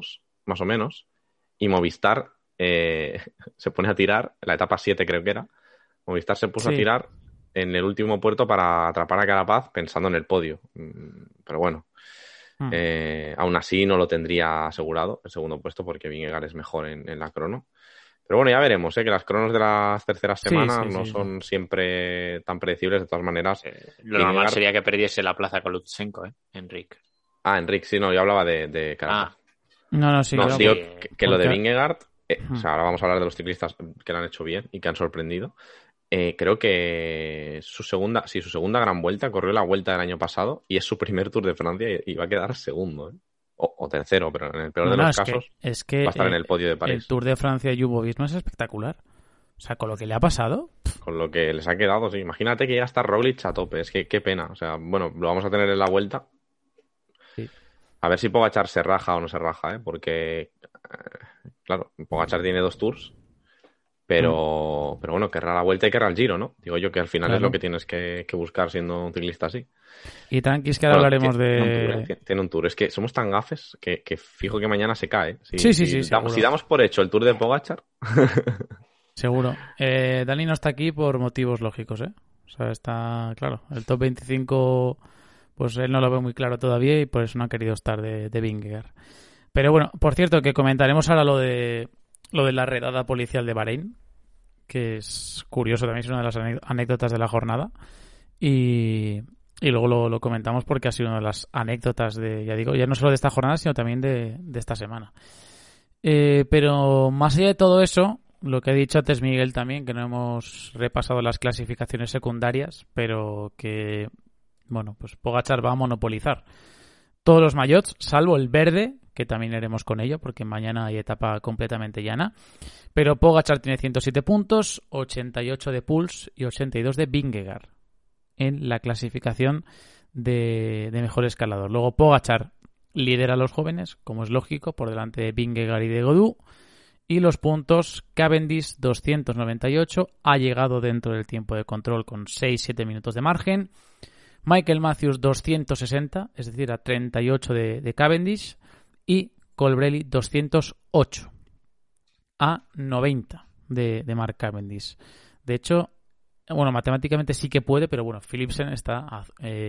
más o menos, y Movistar se pone a tirar, la etapa 7 creo que era, Movistar se puso a tirar en el último puerto para atrapar a Carapaz pensando en el podio. Pero bueno, aún así no lo tendría asegurado el segundo puesto porque Vingegaard es mejor en la crono. Pero bueno, ya veremos, que las cronos de las terceras semanas no son siempre tan predecibles de todas maneras. Lo normal sería que perdiese la plaza con Lutsenko, Enric. Enric, sí, no, yo hablaba de Carapaz. Digo que lo de Vingegaard, o sea, ahora vamos a hablar de los ciclistas que lo han hecho bien y que han sorprendido. Creo que su segunda gran vuelta, corrió la vuelta del año pasado y es su primer Tour de Francia y va a quedar segundo, o tercero, pero en el peor de los casos va a estar en el podio de París. El Tour de Francia y Jumbo-Visma es espectacular. O sea, con lo que le ha pasado... Con lo que les ha quedado, sí. Imagínate que ya está Roglic a tope. Es que qué pena. O sea, bueno, lo vamos a tener en la vuelta. Sí. A ver si Pogačar se raja o no se raja, porque... claro, Pogačar tiene 2 Tours. Pero bueno, querrá la vuelta y querrá el Giro, ¿no? Digo yo que al final es lo que tienes que buscar siendo un ciclista así. Y tranquis que ahora hablaremos Tiene un tour. Es que somos tan gafes que fijo que mañana se cae. Si damos por hecho el Tour de Pogačar. Seguro. Dani no está aquí por motivos lógicos, O sea, está claro. El top 25, pues él no lo ve muy claro todavía y por eso no ha querido estar de Vingegaard. Pero bueno, por cierto, que comentaremos ahora lo de la redada policial de Bahrein, que es curioso, también es una de las anécdotas de la jornada. Y luego lo comentamos porque ha sido una de las anécdotas ya no solo de esta jornada, sino también de esta semana. Pero más allá de todo eso, lo que ha dicho antes Miguel también, que no hemos repasado las clasificaciones secundarias, pero que, bueno, pues Pogačar va a monopolizar todos los maillots, salvo el verde, que también iremos con ello, porque mañana hay etapa completamente llana. Pero Pogačar tiene 107 puntos, 88 de Puls y 82 de Vingegaard en la clasificación de mejor escalador. Luego Pogačar lidera a los jóvenes, como es lógico, por delante de Vingegaard y de Godú. Y los puntos, Cavendish 298, ha llegado dentro del tiempo de control con 6-7 minutos de margen. Michael Matthews 260, es decir, a 38 de Cavendish. Y Colbrelli 208, a 90 de Mark Cavendish. De hecho, bueno, matemáticamente sí que puede, pero bueno, Philipsen está a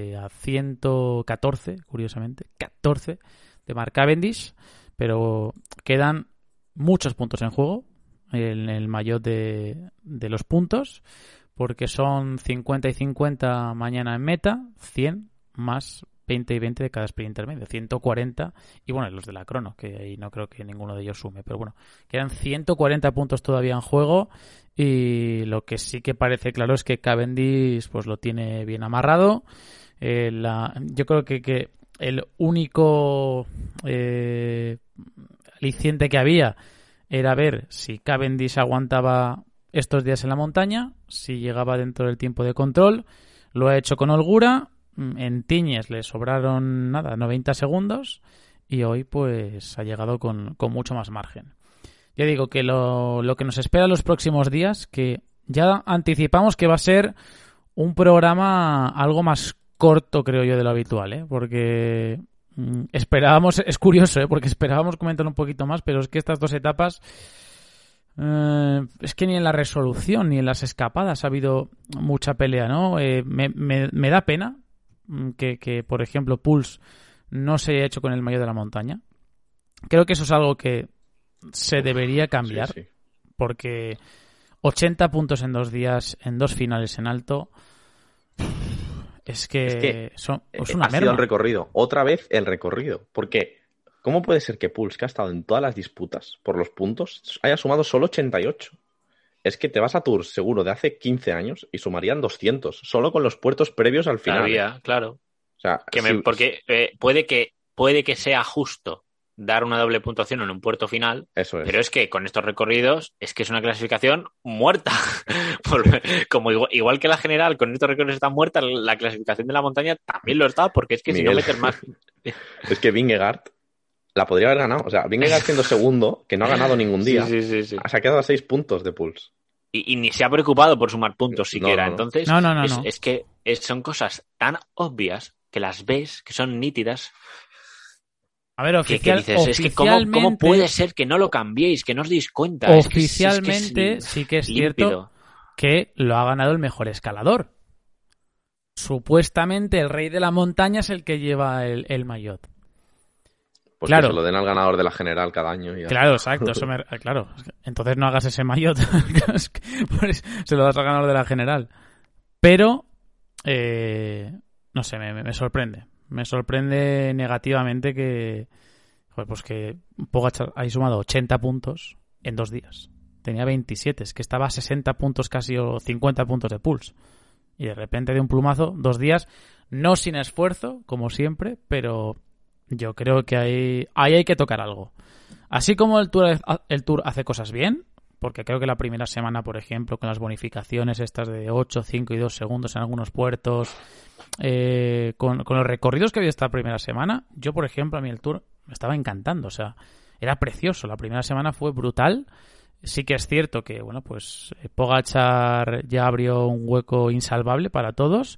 114, curiosamente, 14 de Mark Cavendish, pero quedan muchos puntos en juego en el maillot de los puntos, porque son 50 y 50 mañana en meta, 100 más 20 y 20 de cada sprint intermedio, 140, y bueno, los de la crono, que ahí no creo que ninguno de ellos sume, pero bueno, quedan 140 puntos todavía en juego, y lo que sí que parece claro es que Cavendish pues lo tiene bien amarrado. Yo creo que el único aliciente que había era ver si Cavendish aguantaba estos días en la montaña, si llegaba dentro del tiempo de control. Lo ha hecho con holgura. En Tiñes le sobraron 90 segundos y hoy pues ha llegado con mucho más margen. Ya digo que lo que nos espera los próximos días, que ya anticipamos que va a ser un programa algo más corto, creo yo, de lo habitual, porque esperábamos, es curioso, porque esperábamos comentar un poquito más, pero es que estas dos etapas, es que ni en la resolución ni en las escapadas ha habido mucha pelea, ¿no? Me da pena que, por ejemplo, Puls no se haya hecho con el maillot de la montaña. Creo que eso es algo que se debería cambiar, sí. Porque 80 puntos en 2 días, en 2 finales en alto, es que es una merma. Ha sido el recorrido, otra vez el recorrido, porque ¿cómo puede ser que Puls, que ha estado en todas las disputas por los puntos, haya sumado solo 88? Es que te vas a Tours seguro de hace 15 años y sumarían 200, solo con los puertos previos al final. Claro. O sea, porque puede que sea justo dar una doble puntuación en un puerto final, eso es. Pero es que con estos recorridos es que es una clasificación muerta. Como igual que la general, con estos recorridos está muerta, la clasificación de la montaña también lo está, porque es que Miguel, si no metes más... Es que Vingegaard la podría haber ganado. O sea, Vingegaard siendo segundo, que no ha ganado ningún día, sí. Se ha quedado a 6 puntos de Puls. Y ni se ha preocupado por sumar puntos siquiera. No. Entonces, no. Es que son cosas tan obvias que las ves, que son nítidas. A ver, ¿Qué dices? Es que ¿cómo puede ser que no lo cambiéis, que no os deis cuenta? Oficialmente sí que es cierto que lo ha ganado el mejor escalador. Supuestamente el rey de la montaña es el que lleva el maillot. Pues claro, que se lo den al ganador de la general cada año. Y claro, exacto. Claro, entonces no hagas ese maillot. Pues se lo das al ganador de la general. Pero, no sé, me sorprende. Me sorprende negativamente que Pogačar haya sumado 80 puntos en 2 días. Tenía 27, es que estaba a 60 puntos casi o 50 puntos de pulse. Y de repente de un plumazo, 2 días, no sin esfuerzo, como siempre, pero yo creo que ahí hay que tocar algo. Así como el Tour hace cosas bien, porque creo que la primera semana, por ejemplo, con las bonificaciones estas de 8, 5 y 2 segundos en algunos puertos, con los recorridos que había esta primera semana, yo, por ejemplo, a mí el Tour me estaba encantando, o sea, era precioso. La primera semana fue brutal. Sí que es cierto que, bueno, pues Pogačar ya abrió un hueco insalvable para todos,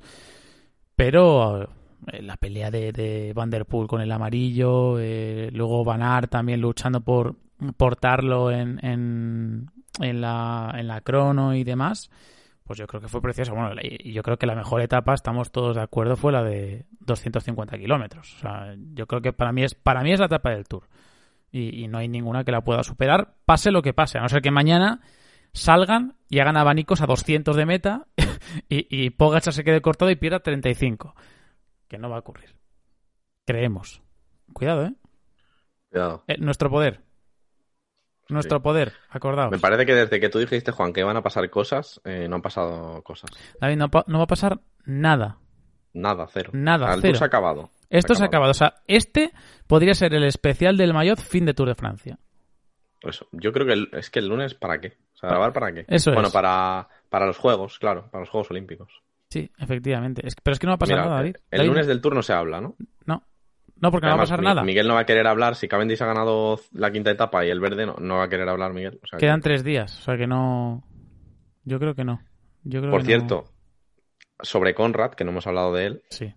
pero la pelea de Van der Poel con el amarillo, luego Van Aert también luchando por portarlo en la crono y demás, pues yo creo que fue precioso. Bueno, y yo creo que la mejor etapa, estamos todos de acuerdo, fue la de 250 kilómetros. O sea, yo creo que para mí es la etapa del Tour. Y no hay ninguna que la pueda superar, pase lo que pase, a no ser que mañana salgan y hagan abanicos a 200 de meta y Pogačar se quede cortado y pierda 35. Que no va a ocurrir. Creemos. Cuidado, ¿eh? Cuidado. Nuestro poder. Nuestro poder, acordaos. Me parece que desde que tú dijiste, Juan, que iban a pasar cosas, no han pasado cosas. David, no va a pasar nada. Nada, cero. Nada, el cero. Tour se ha acabado. Esto se ha acabado. O sea, este podría ser el especial del maillot fin de Tour de Francia. Eso. Yo creo que es que el lunes, ¿para qué? O sea, ¿grabar para qué? Eso bueno, es. para los Juegos, claro, para los Juegos Olímpicos. Sí, efectivamente. Pero es que no va a pasar nada, David. El lunes del Tour no se habla, ¿no? No, porque además, no va a pasar nada. Miguel no va a querer hablar. Si Cavendish ha ganado la quinta etapa y el verde no va a querer hablar, Miguel. O sea, quedan 3 días, o sea que no... Yo creo que no. Por cierto, sobre Konrad, que no hemos hablado de él. Sí.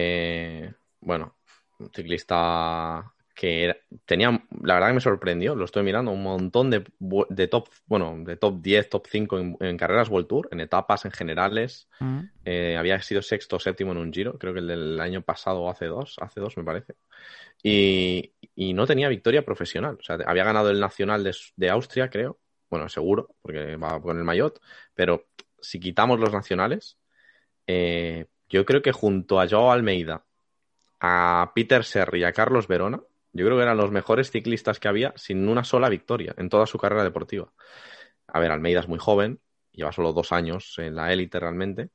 Bueno, un ciclista que tenía, la verdad que me sorprendió, lo estoy mirando, un montón de top 10, top 5 en carreras World Tour, en etapas, en generales. Había sido sexto o séptimo en un Giro, creo que el del año pasado o hace dos me parece. Y no tenía victoria profesional, o sea, había ganado el Nacional de Austria, creo, bueno, seguro, porque va con el maillot, pero si quitamos los nacionales, yo creo que junto a Joao Almeida, a Peter Serri y a Carlos Verona, yo creo que eran los mejores ciclistas que había sin una sola victoria en toda su carrera deportiva. A ver, Almeida es muy joven, lleva solo 2 años en la élite realmente,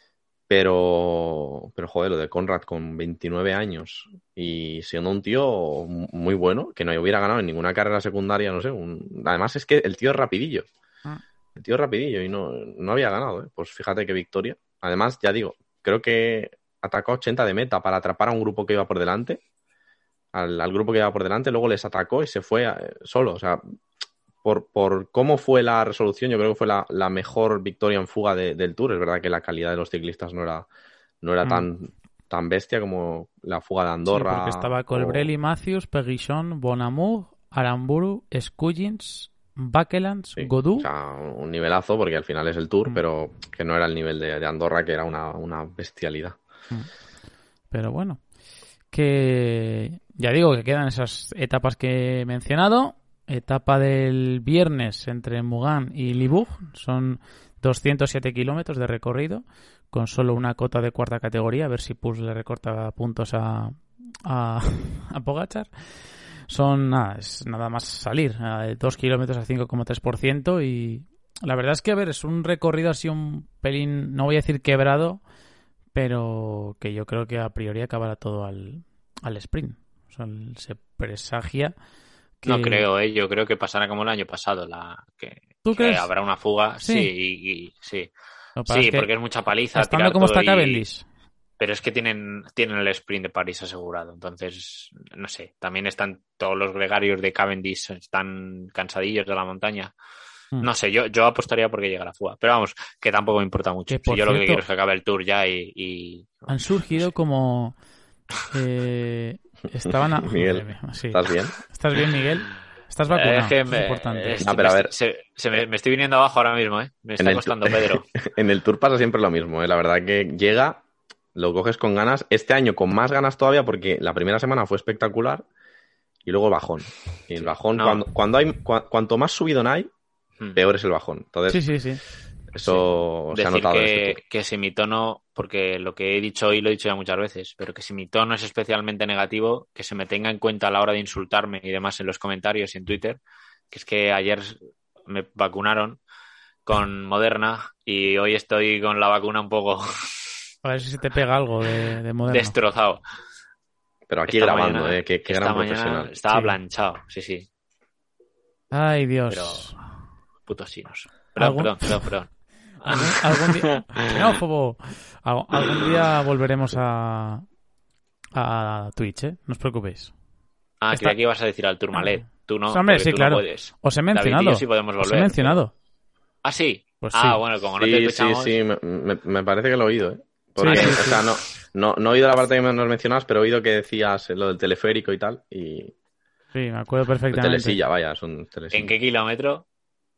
pero joder, lo de Konrad con 29 años y siendo un tío muy bueno, que no hubiera ganado en ninguna carrera secundaria, no sé. Además es que el tío es rapidillo. El tío es rapidillo y no había ganado, ¿eh? Pues fíjate qué victoria. Además, ya digo, creo que atacó 80 de meta para atrapar a un grupo que iba por delante. Al grupo que iba por delante, luego les atacó y se fue solo. O sea, por cómo fue la resolución, yo creo que fue la mejor victoria en fuga del Tour. Es verdad que la calidad de los ciclistas no era tan bestia como la fuga de Andorra. Sí, porque estaba Colbrelli, Matthews, Peguichon, Bonamur, Aramburu, Scullins, Bakelans, sí, Godú. O sea, un nivelazo porque al final es el Tour, pero que no era el nivel de Andorra, que era una bestialidad. Pero bueno, que ya digo que quedan esas etapas que he mencionado. Etapa del viernes entre Mugan y Libourg, son 207 kilómetros de recorrido con solo una cota de cuarta categoría, a ver si Puls le recorta puntos a Pogačar. Es nada más salir, 2 kilómetros a 5,3%, y la verdad es que, a ver, es un recorrido así un pelín, no voy a decir quebrado, pero que yo creo que a priori acabará todo al sprint. O sea, se presagia que... No creo, yo creo que pasará como el año pasado, ¿Tú crees? Que habrá una fuga, sí. Sí, porque es mucha paliza. Estando como está Cavendish. Pero es que tienen el sprint de París asegurado, entonces, no sé, también están todos los gregarios de Cavendish, están cansadillos de la montaña. No sé, yo apostaría porque llega la fuga, pero vamos, que tampoco me importa mucho. Si yo lo que quiero es que acabe el Tour ya y... Han surgido como Estaban a... Miguel, sí. ¿estás bien? ¿Estás bien, Miguel? ¿Estás vacunado? Es que Es importante. pero a ver. Me estoy viniendo abajo ahora mismo, ¿eh? Me está costando, Pedro. En el Tour pasa siempre lo mismo, ¿eh? La verdad que llega, lo coges con ganas. Este año con más ganas todavía porque la primera semana fue espectacular y luego el bajón. Y el bajón, No. cuanto más subidón hay, peor es el bajón. Entonces, Sí. eso se ha Decir notado en este Tour. que si mi tono, porque lo que he dicho hoy lo he dicho ya muchas veces, pero que si mi tono es especialmente negativo, que se me tenga en cuenta a la hora de insultarme y demás en los comentarios y en Twitter, que es que ayer me vacunaron con Moderna y hoy estoy con la vacuna un poco A ver si se te pega algo de Moderno. destrozado. Pero aquí Esta grabando, mañana- qué esta gran mañana profesional. estaba Sí. planchado, sí. Ay, Dios. Pero putos chinos. ¿Algún- Perdón. Algún día... Xenófobo. Algún día volveremos a Twitch, ¿eh? No os preocupéis. Ah, Está- creía que ibas a decir al Tourmalet. Tú no, Hombre, porque sí, tú claro. no puedes. Os he David y mencionado. yo sí podemos Os he volver. mencionado. Ah, sí. Pues sí. Bueno, como no te Sí, escuchamos... sí, me parece que lo he oído, ¿eh? Porque, Sí. o sea, no he oído la parte que nos mencionabas, pero he oído que decías lo del teleférico y tal, y Sí, me acuerdo el perfectamente. telesilla, vaya, son telesilla. ¿En qué kilómetro?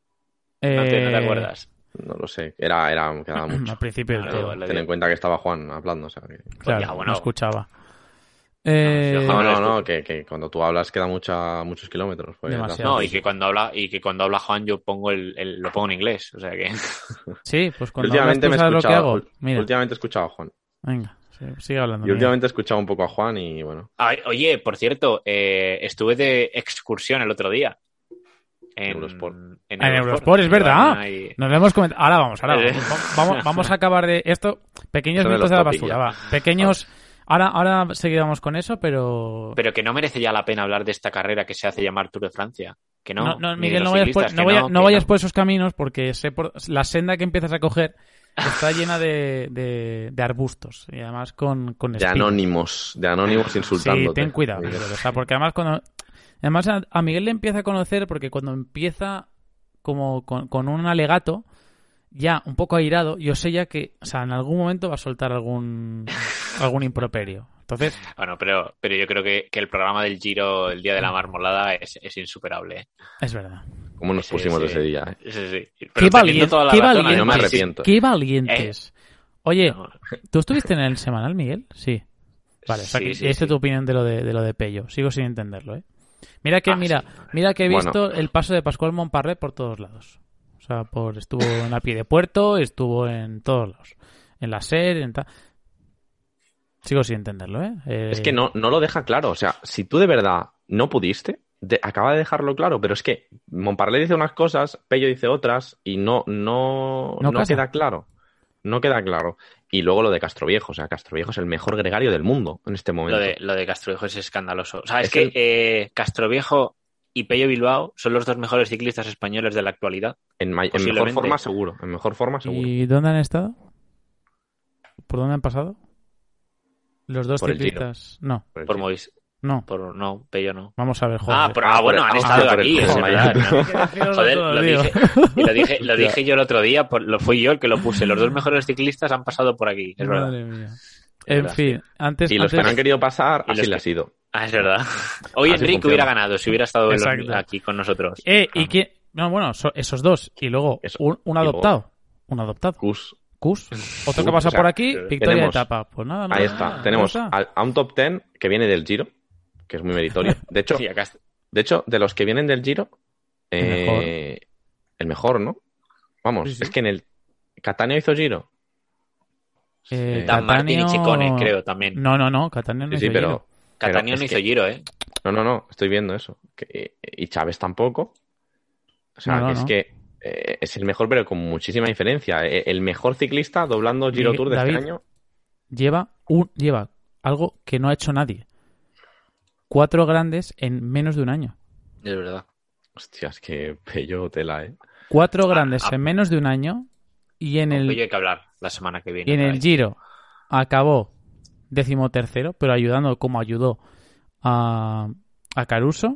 No te acuerdas. No lo sé, quedaba mucho. Al principio del Lo todo. digo, lo Ten en cuenta que estaba Juan hablando, o sea que... Claro, Ya, bueno. no escuchaba. sí, ojalá. No, que cuando tú hablas queda muchos kilómetros. Pues, Demasiado. No, y que cuando habla Juan yo pongo lo pongo en inglés, o sea que... Sí, pues cuando Últimamente hablas tú sabes lo que hago. Mira, últimamente he escuchado a Juan. venga, sigue hablando. Y Miguel. últimamente he escuchado un poco a Juan y bueno, Ay, oye, por cierto, estuve de excursión el otro día. En Eurosport. En En Eurosport, es verdad. Ahí- Nos lo hemos comentado. Ahora vamos. Eh. Vamos a acabar de esto. Pequeños Eso de mitos los de la topillas. basura. Va. Pequeños. Ahora seguiremos con eso, pero. Pero que no merece ya la pena hablar de esta carrera que se hace llamar Tour de Francia. Que no, No, ni de Miguel, los no vayas, ciclistas, no que vaya- no que vayas por esos caminos porque sé por la senda que empiezas a coger está llena de arbustos y además con de espinos. anónimos insultándote. Sí, ten cuidado, Miguel, o sea, porque además a Miguel le empieza a conocer porque cuando empieza como con un alegato ya un poco airado, yo sé ya que, o sea, en algún momento va a soltar algún improperio. Entonces, Bueno, pero yo creo que el programa del Giro, el día de la marmolada, es insuperable. ¿Eh? es verdad. ¿Cómo nos Sí, pusimos sí. ese día? Sí. Qué Pero teniendo toda la razón, valientes, no me además. arrepiento. qué valientes. Oye, No, ¿tú estuviste en el semanal, Miguel? Sí. Vale, o sea, que sí, esta sí. es tu opinión de lo de Pello. Sigo sin entenderlo, ¿eh? Mira que Sí. mira que he Bueno. visto el paso de Pascual Montparler por todos lados. O sea, estuvo en la pie de puerto, estuvo en todos lados. En la SER, en tal. Sigo sin entenderlo, ¿eh? Es que no lo deja claro. O sea, si tú de verdad no pudiste, acaba de dejarlo claro, pero es que Montparler dice unas cosas, Pello dice otras y no casa. queda claro. No queda claro. Y luego lo de Castroviejo. O sea, Castroviejo es el mejor gregario del mundo en este momento. Lo de Castroviejo es escandaloso. O sea, es Es que Castroviejo y Pello Bilbao son los dos mejores ciclistas españoles de la actualidad. En mejor posiblemente. forma seguro. En mejor forma seguro. ¿Y dónde han estado? ¿Por dónde han pasado? Los dos Por el Giro. ciclistas. No, Por el Por Giro. Mois. no. No, Pello no. Vamos a ver, joder. Bueno, han por estado el- aquí. por Es el- verdad. Joder, Joder, todo, lo tío. dije, lo dije yo el otro día, lo fui yo el que lo puse. Los dos mejores ciclistas han pasado por aquí, es verdad. Madre mía. Es En verdad, fin, antes... Y los que no han querido pasar, Y los así que- le ha sido. Ah, es verdad. Hoy Así Enrique funciona. hubiera ganado si hubiera estado Exacto. aquí con nosotros. ¿Y quién? No, bueno, esos dos. Y luego Eso. un Y luego- adoptado. Un adoptado. Cus. Cus. Otro que Cus, pasa o sea, por aquí, victoria tenemos- de etapa. Pues nada, Ahí nada, está. nada, Tenemos cosa. a un top 10 que viene del Giro, que es muy meritorio. De hecho, Sí, acá está. de los que vienen del Giro, el mejor, ¿no? Vamos, Sí, sí. es que en el Catania hizo Giro. Dan Martin y Catania- Ciccone, creo, también. No, Catania no Sí, sí, hizo pero Giro. Catania no es hizo que- Giro, ¿eh? No, estoy viendo eso. Y Chávez tampoco. O sea, No, que es no. que es el mejor, pero con muchísima diferencia. El mejor ciclista doblando Giro Miguel- Tour de David. este año. Lleva algo que no ha hecho nadie. 4 grandes en menos de un año. Es verdad. Hostia, es que Pello tela, ¿eh? 4 grandes en menos de un año y en Con el Pello hay que hablar la semana que viene. Y en otra el vez. Giro acabó 13º, pero ayudando como ayudó a Caruso.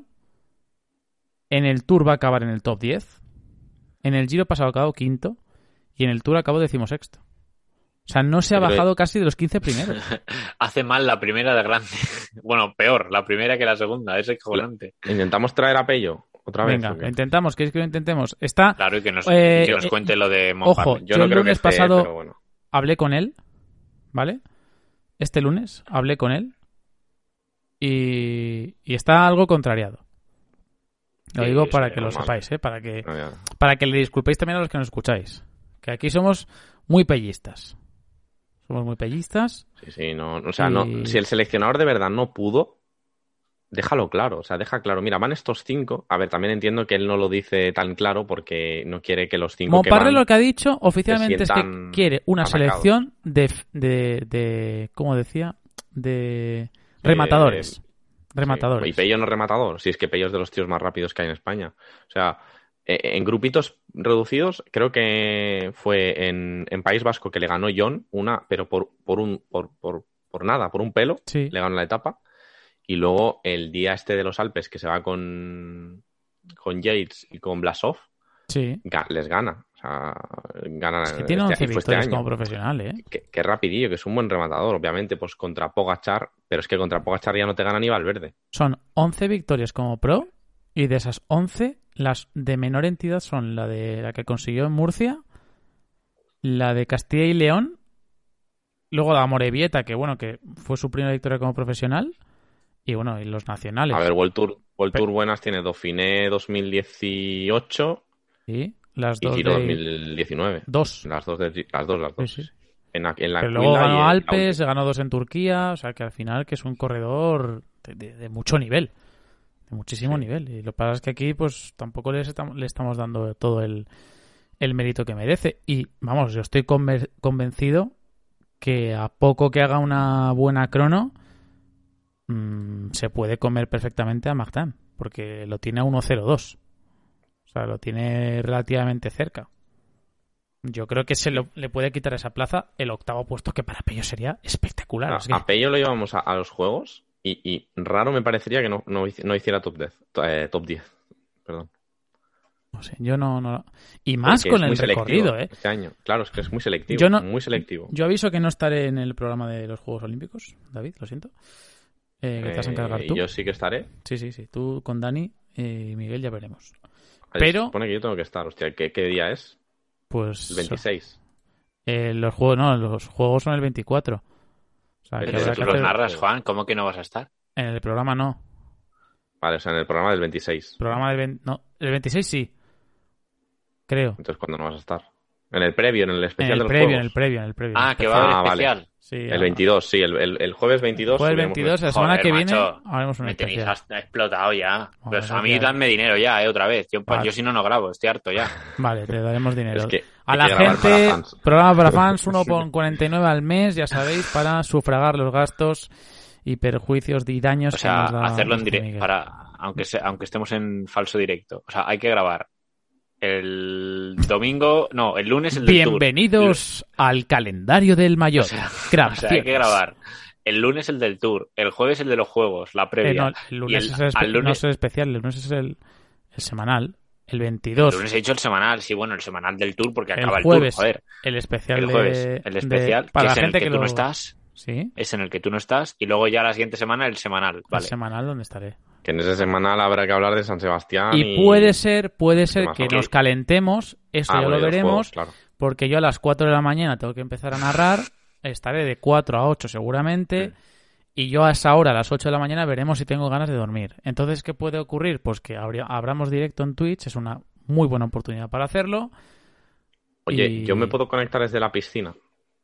En el Tour va a acabar en el top 10. En el Giro pasado acabó 5º. Y en el Tour acabó 16º. O sea, no se ha Pero- bajado casi de los 15 primeros. Hace mal la primera de grande. Bueno, peor, la primera que la segunda. Es cojonante. ¿Intentamos traer a Pello otra vez? Venga, ¿o qué? lo intentamos. ¿Queréis que lo intentemos? Está... Claro, y que nos Eh, cuente lo de ojo, Mohamed. Yo Yo no el creo que lunes esté, pasado- pero bueno. Hablé con él, ¿vale? Este lunes hablé con él y está algo contrariado. Lo Sí, digo sí, para que lo normal. sepáis, ¿eh? No, ya. Para que le disculpéis también a los que nos escucháis. Que aquí somos muy pellistas. Somos muy pellistas. Sí, sí, no, o sea, Y- no, si el seleccionador de verdad no pudo, déjalo claro, o sea, deja claro, mira, van estos 5, a ver, también entiendo que él no lo dice tan claro porque no quiere que los 5 que Moparre van, lo que ha dicho oficialmente es que sientan quiere una atacados. selección de ¿cómo decía? De rematadores. Rematadores. Sí, y Pello no es rematador, si es que Pello es de los tíos más rápidos que hay en España, o sea, en grupitos reducidos, creo que fue en País Vasco que le ganó John una, pero por nada, por un pelo, Sí. le ganó la etapa. Y luego el día este de los Alpes que se va con Yates y con Blasov, Sí. les gana. O sea, gana. Es que tiene 11 y fue victorias como año. profesional, ¿eh? Qué rapidillo, que es un buen rematador, obviamente, pues contra Pogačar, pero es que contra Pogačar ya no te gana ni Valverde. Son 11 victorias como pro y de esas 11, las de menor entidad son la de la que consiguió en Murcia, la de Castilla y León, luego la Morevieta, que bueno, que fue su primera victoria como profesional, y bueno, y los nacionales. A ver, World Tour buenas tiene Dauphiné 2018 Sí, las y dos Giro de... 2019. Dos. Las dos. Sí, sí. En la Pero luego Aquila y ganó en la Alpes, ganó 2 en Turquía, o sea que al final que es un corredor de mucho nivel, de muchísimo Sí. nivel. Y lo que pasa es que aquí pues tampoco le estamos dando todo el mérito que merece. Y vamos, yo estoy convencido que a poco que haga una buena crono, se puede comer perfectamente a Magdán, porque lo tiene a 1.02. O sea, lo tiene relativamente cerca. Yo creo que le puede quitar esa plaza el octavo puesto, que para Pello sería espectacular. Es que- A Pello lo llevamos a los juegos y raro me parecería que no hiciera top 10. Top 10, perdón. no sé, yo no. Y más Porque con es muy el recorrido, selectivo ¿eh? este año. Claro, es que es muy selectivo. Yo no- muy selectivo. Yo aviso que no estaré en el programa de los Juegos Olímpicos, David, lo siento. Que te vas a encargar tú. Yo sí que estaré. Sí. Tú con Dani y Miguel ya veremos. Se Pero- supone que yo tengo que estar. Hostia, ¿qué día es? Pues El 26. los juegos son el 24. O sea, que Pero habrá Tú que los hacer... narras, Juan, ¿cómo que no vas a estar? En el programa no. Vale, o sea, en el programa del 26. Programa no, el 26 sí. Creo. Entonces, ¿cuándo no vas a estar? En el previo, en el En especial el de los previo, juegos. en el previo. Ah, que va a haber Ah, vale. especial. Sí, El 22, sí. El jueves 22. Jueves subiremos 22, la semana Joder, que viene macho, haremos un Me tenéis especial. hasta explotado ya. Joder, Pues a mí ya. dadme dinero ya, otra vez. Vale. Yo si no grabo, estoy harto ya. Vale, te daremos dinero. Es que A hay la que grabar gente, para fans. programa para fans, 1,49 al mes, ya sabéis, para sufragar los gastos y perjuicios y daños O sea, que nos da hacerlo en nuestro directo, Miguel. aunque estemos en falso directo. O sea, hay que grabar el domingo, no, el lunes el del Tour. Bienvenidos al calendario del mayor. O sea, Gracias. hay que grabar el lunes el del Tour, el jueves el de los juegos, la previa. No, el lunes y es al lunes, no es el especial, el lunes es el semanal. El el 22, lunes he dicho el semanal, sí, bueno, el semanal del Tour porque el acaba el jueves, Tour, joder. el especial El jueves, de... el especial, para que la es en el gente que que tú lo... no estás, Sí, es en el que tú no estás, y luego ya la siguiente semana el semanal, el vale. semanal donde estaré. Que en ese semanal habrá que hablar de San Sebastián. Y puede ser más que o nos menos. calentemos, eso ya bueno, lo y los veremos, juegos, claro. porque yo a las 4 de la mañana tengo que empezar a narrar, estaré de 4 a 8 seguramente, y yo a esa hora, a las 8 de la mañana, veremos si tengo ganas de dormir. Entonces, ¿qué puede ocurrir? Pues que abramos directo en Twitch, es una muy buena oportunidad para hacerlo. Oye, y- yo me puedo conectar desde la piscina.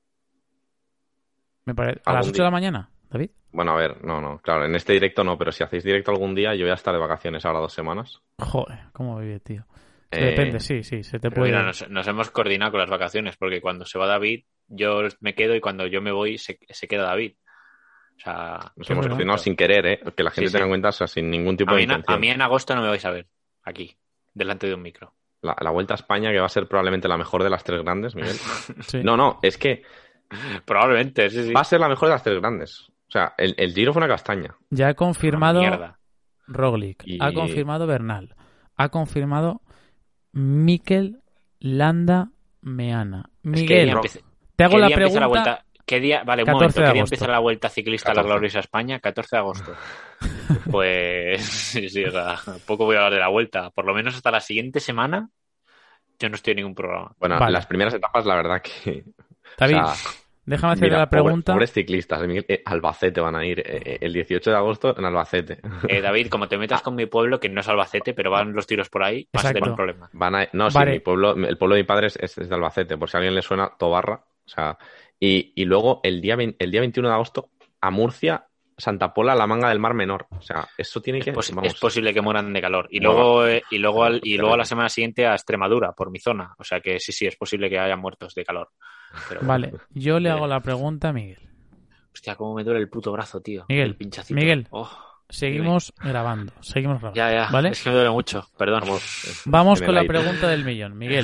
¿A las Algún 8 de la día. mañana, David? Bueno, a ver, no, claro, en este directo no, pero si hacéis directo algún día, yo voy a estar de vacaciones ahora 2 semanas. Joder, ¿cómo vive, tío? Eh, Depende, sí, se te Pero puede... mira, nos hemos coordinado con las vacaciones, porque cuando se va David, yo me quedo, y cuando yo me voy, se queda David. O sea, Nos Sí, hemos verdad. coordinado sin querer, que la gente Sí, tenga en sí. cuenta, o sea, sin ningún tipo a de mí, intención. a mí en agosto no me vais a ver aquí, delante de un micro. La Vuelta a España, que va a ser probablemente la mejor de las 3 grandes, Miguel. Sí. No, es que Probablemente, sí. va a ser la mejor de las 3 grandes. O sea, el Giro fue una castaña. Ya ha confirmado Mierda. Roglic, Y- ha confirmado Bernal, ha confirmado Mikel Landa Meana. Es que Miguel, ya empieza- Te hago ¿Qué la día empieza pregunta. la vuelta? ¿Qué día? Vale, un 14 momento. de ¿Qué día agosto. empieza la vuelta ciclista a la 14. gloriosa España? 14 de agosto. Pues sí, o sea, poco voy a hablar de la vuelta. Por lo menos hasta la siguiente semana yo no estoy en ningún programa. Bueno, Vale. las primeras etapas, la verdad que... David, o sea, déjame hacer mira, la pregunta. Pobres ciclistas. Albacete van a ir el 18 de agosto en Albacete. David, como te metas con mi pueblo, que no es Albacete, pero van los tiros por ahí, vas a tener Exacto. un problema. No, Vale. sí, el pueblo de mi padre es de Albacete, por si a alguien le suena, Tobarra. O sea, y luego el día 21 de agosto a Murcia, Santa Pola, la Manga del Mar Menor. O sea, eso tiene que... Es posible que mueran de calor. Y Bueno, luego a la semana siguiente a Extremadura, por mi zona. O sea que sí, es posible que haya muertos de calor. Pero bueno. Vale, yo le hago la pregunta a Miguel. Hostia, cómo me duele el puto brazo, tío. Miguel, El pinchacito. Miguel. Oh, Seguimos grabando. ya. ¿Vale? Es que me duele mucho, perdón. Vamos en con el la aire. pregunta del millón. Miguel,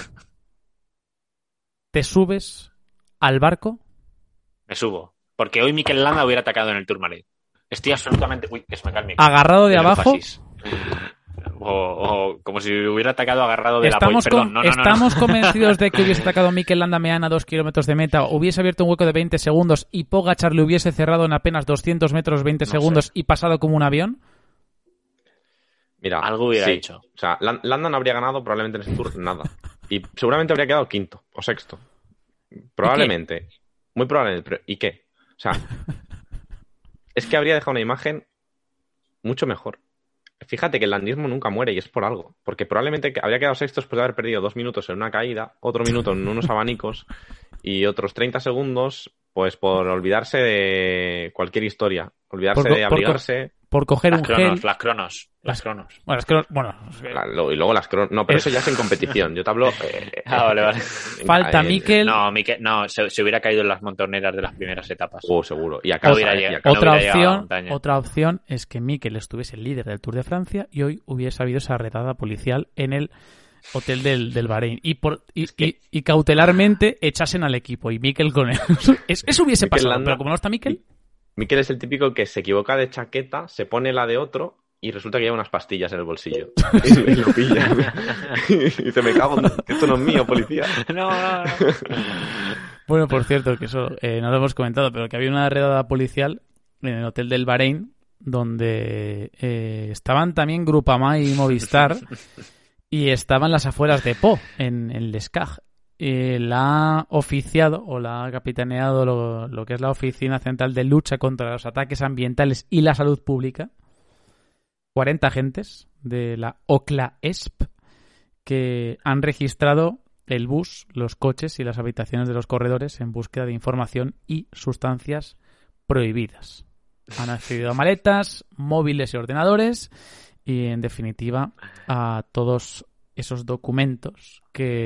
¿te subes al barco? Me subo. Porque hoy Mikel Landa hubiera atacado en el Tourmalet. Estoy absolutamente... Uy, que se me cae el micro. Agarrado de El abajo. énfasis. O como si hubiera atacado agarrado de Estamos, la perdón. No. estamos convencidos de que hubiese atacado Mikel Landa Meana a 2 kilómetros de meta, hubiese abierto un hueco de 20 segundos y Pogačar le hubiese cerrado en apenas 200 metros 20 No segundos sé. y pasado como un avión. Mira, Algo hubiera sí. hecho. O sea, Landa no habría ganado probablemente en ese Tour nada. Y seguramente habría quedado quinto o sexto. Probablemente. Muy probablemente. Pero ¿y qué? O sea, es que habría dejado una imagen mucho mejor. Fíjate que el landismo nunca muere y es por algo. Porque probablemente habría quedado sexto después de haber perdido 2 minutos en una caída, otro minuto en unos abanicos y otros 30 segundos pues por olvidarse de cualquier historia. Olvidarse de abrigarse. Por coger un gel. Las cronos. Bueno, es que Y luego las cronos. No, pero eso ya es en competición. Yo te hablo. Vale. falta Mikel. No, se hubiera caído en las montoneras de las primeras etapas. Seguro. Y acá Hubiera llegado. Otra hubiera llegado a la opción, montaña. otra opción es que Mikel estuviese el líder del Tour de Francia y hoy hubiese habido esa redada policial en el hotel del Bahrein y cautelarmente echasen al equipo y Mikel con él. Eso hubiese Mikel pasado, Landa- pero como no está Mikel, Mikel es el típico que se equivoca de chaqueta, se pone la de otro y resulta que lleva unas pastillas en el bolsillo. Y lo pilla. Y dice, me cago en... que esto no es mío, policía. No. bueno, por cierto, que eso no lo hemos comentado, pero que había una redada policial en el hotel del Bahrein donde estaban también Grupamá y Movistar y estaban las afueras de Po, en Les Cages. La ha oficiado o la ha capitaneado lo que es la Oficina Central de Lucha contra los Ataques Ambientales y la Salud Pública. 40 agentes de la OCLA-ESP que han registrado el bus, los coches y las habitaciones de los corredores en búsqueda de información y sustancias prohibidas. Han accedido a maletas, móviles y ordenadores y, en definitiva, a todos esos documentos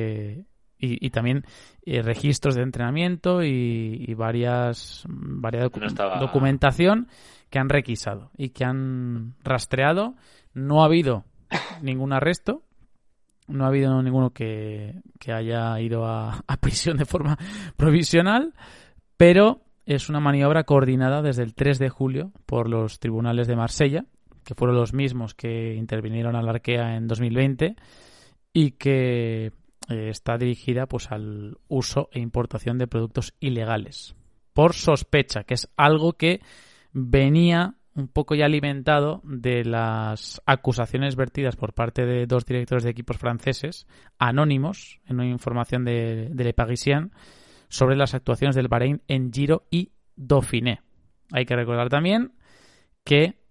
y también registros de entrenamiento y varias documentación que han requisado y que han rastreado. No ha habido ningún arresto, no ha habido ninguno que haya ido a prisión de forma provisional, pero es una maniobra coordinada desde el 3 de julio por los tribunales de Marsella, que fueron los mismos que intervinieron al Arkea en 2020 y que está dirigida pues al uso e importación de productos ilegales por sospecha, que es algo que venía un poco ya alimentado de las acusaciones vertidas por parte de 2 directores de equipos franceses anónimos en una información de Le Parisien sobre las actuaciones del Bahrein en Giro y Dauphiné. Hay que recordar también que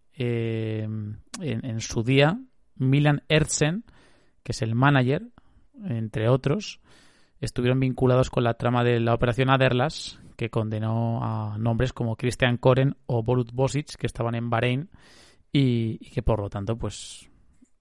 en su día Milan Ertzen, que es el manager, entre otros, estuvieron vinculados con la trama de la operación Aderlas, que condenó a nombres como Christian Koren o Borut Bosic, que estaban en Bahrein y que por lo tanto pues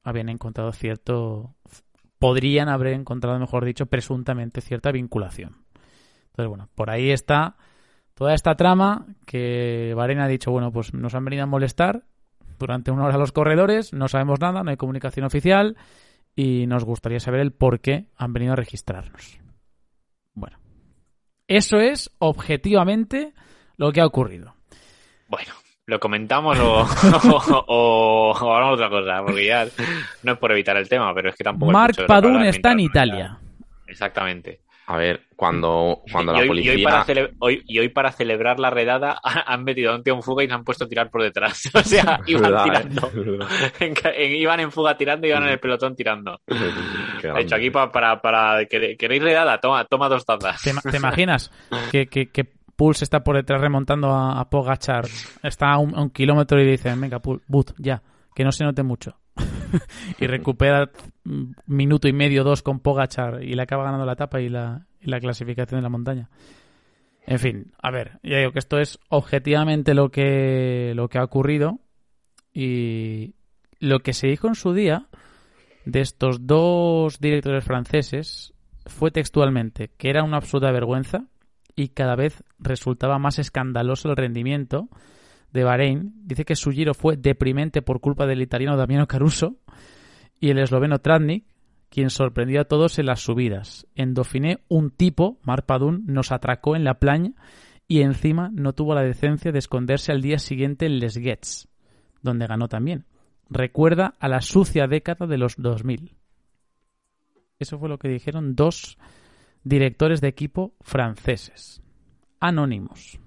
podrían haber encontrado, mejor dicho, presuntamente cierta vinculación. Entonces, bueno, por ahí está toda esta trama que Bahrein ha dicho, bueno, pues nos han venido a molestar durante 1 hora los corredores, no sabemos nada, no hay comunicación oficial y nos gustaría saber el por qué han venido a registrarnos. Bueno, eso es objetivamente lo que ha ocurrido. Bueno, ¿lo comentamos o hablamos de otra cosa? Porque ya no es por evitar el tema, pero es que tampoco... Marc Padun está en Italia. Exactamente. A ver, cuando la policía... Hoy para celebrar la redada han metido a un tío en fuga y se han puesto a tirar por detrás. O sea, iban tirando. Iban en fuga tirando y iban en el pelotón tirando. De hecho, aquí ¿queréis redada? Toma 2 tazas. ¿Te imaginas que Pulse está por detrás remontando a Pogačar? Está a un kilómetro y dice, venga, But, ya, que no se note mucho. Y recupera 1 minuto y medio, 2 con Pogačar y le acaba ganando la etapa y la clasificación de la montaña. En fin, a ver, ya digo que esto es objetivamente lo que ha ocurrido, y lo que se dijo en su día de estos 2 directores franceses fue textualmente que era una absoluta vergüenza y cada vez resultaba más escandaloso el rendimiento de Bahrein. Dice que su Giro fue deprimente por culpa del italiano Damiano Caruso y el esloveno Tratnik, quien sorprendió a todos en las subidas. En Dauphiné, un tipo, Marc Padun, nos atracó en la playa y encima no tuvo la decencia de esconderse al día siguiente en Les Gets, donde ganó también. Recuerda a la sucia década de los 2000. Eso fue lo que dijeron 2 directores de equipo franceses. Anónimos.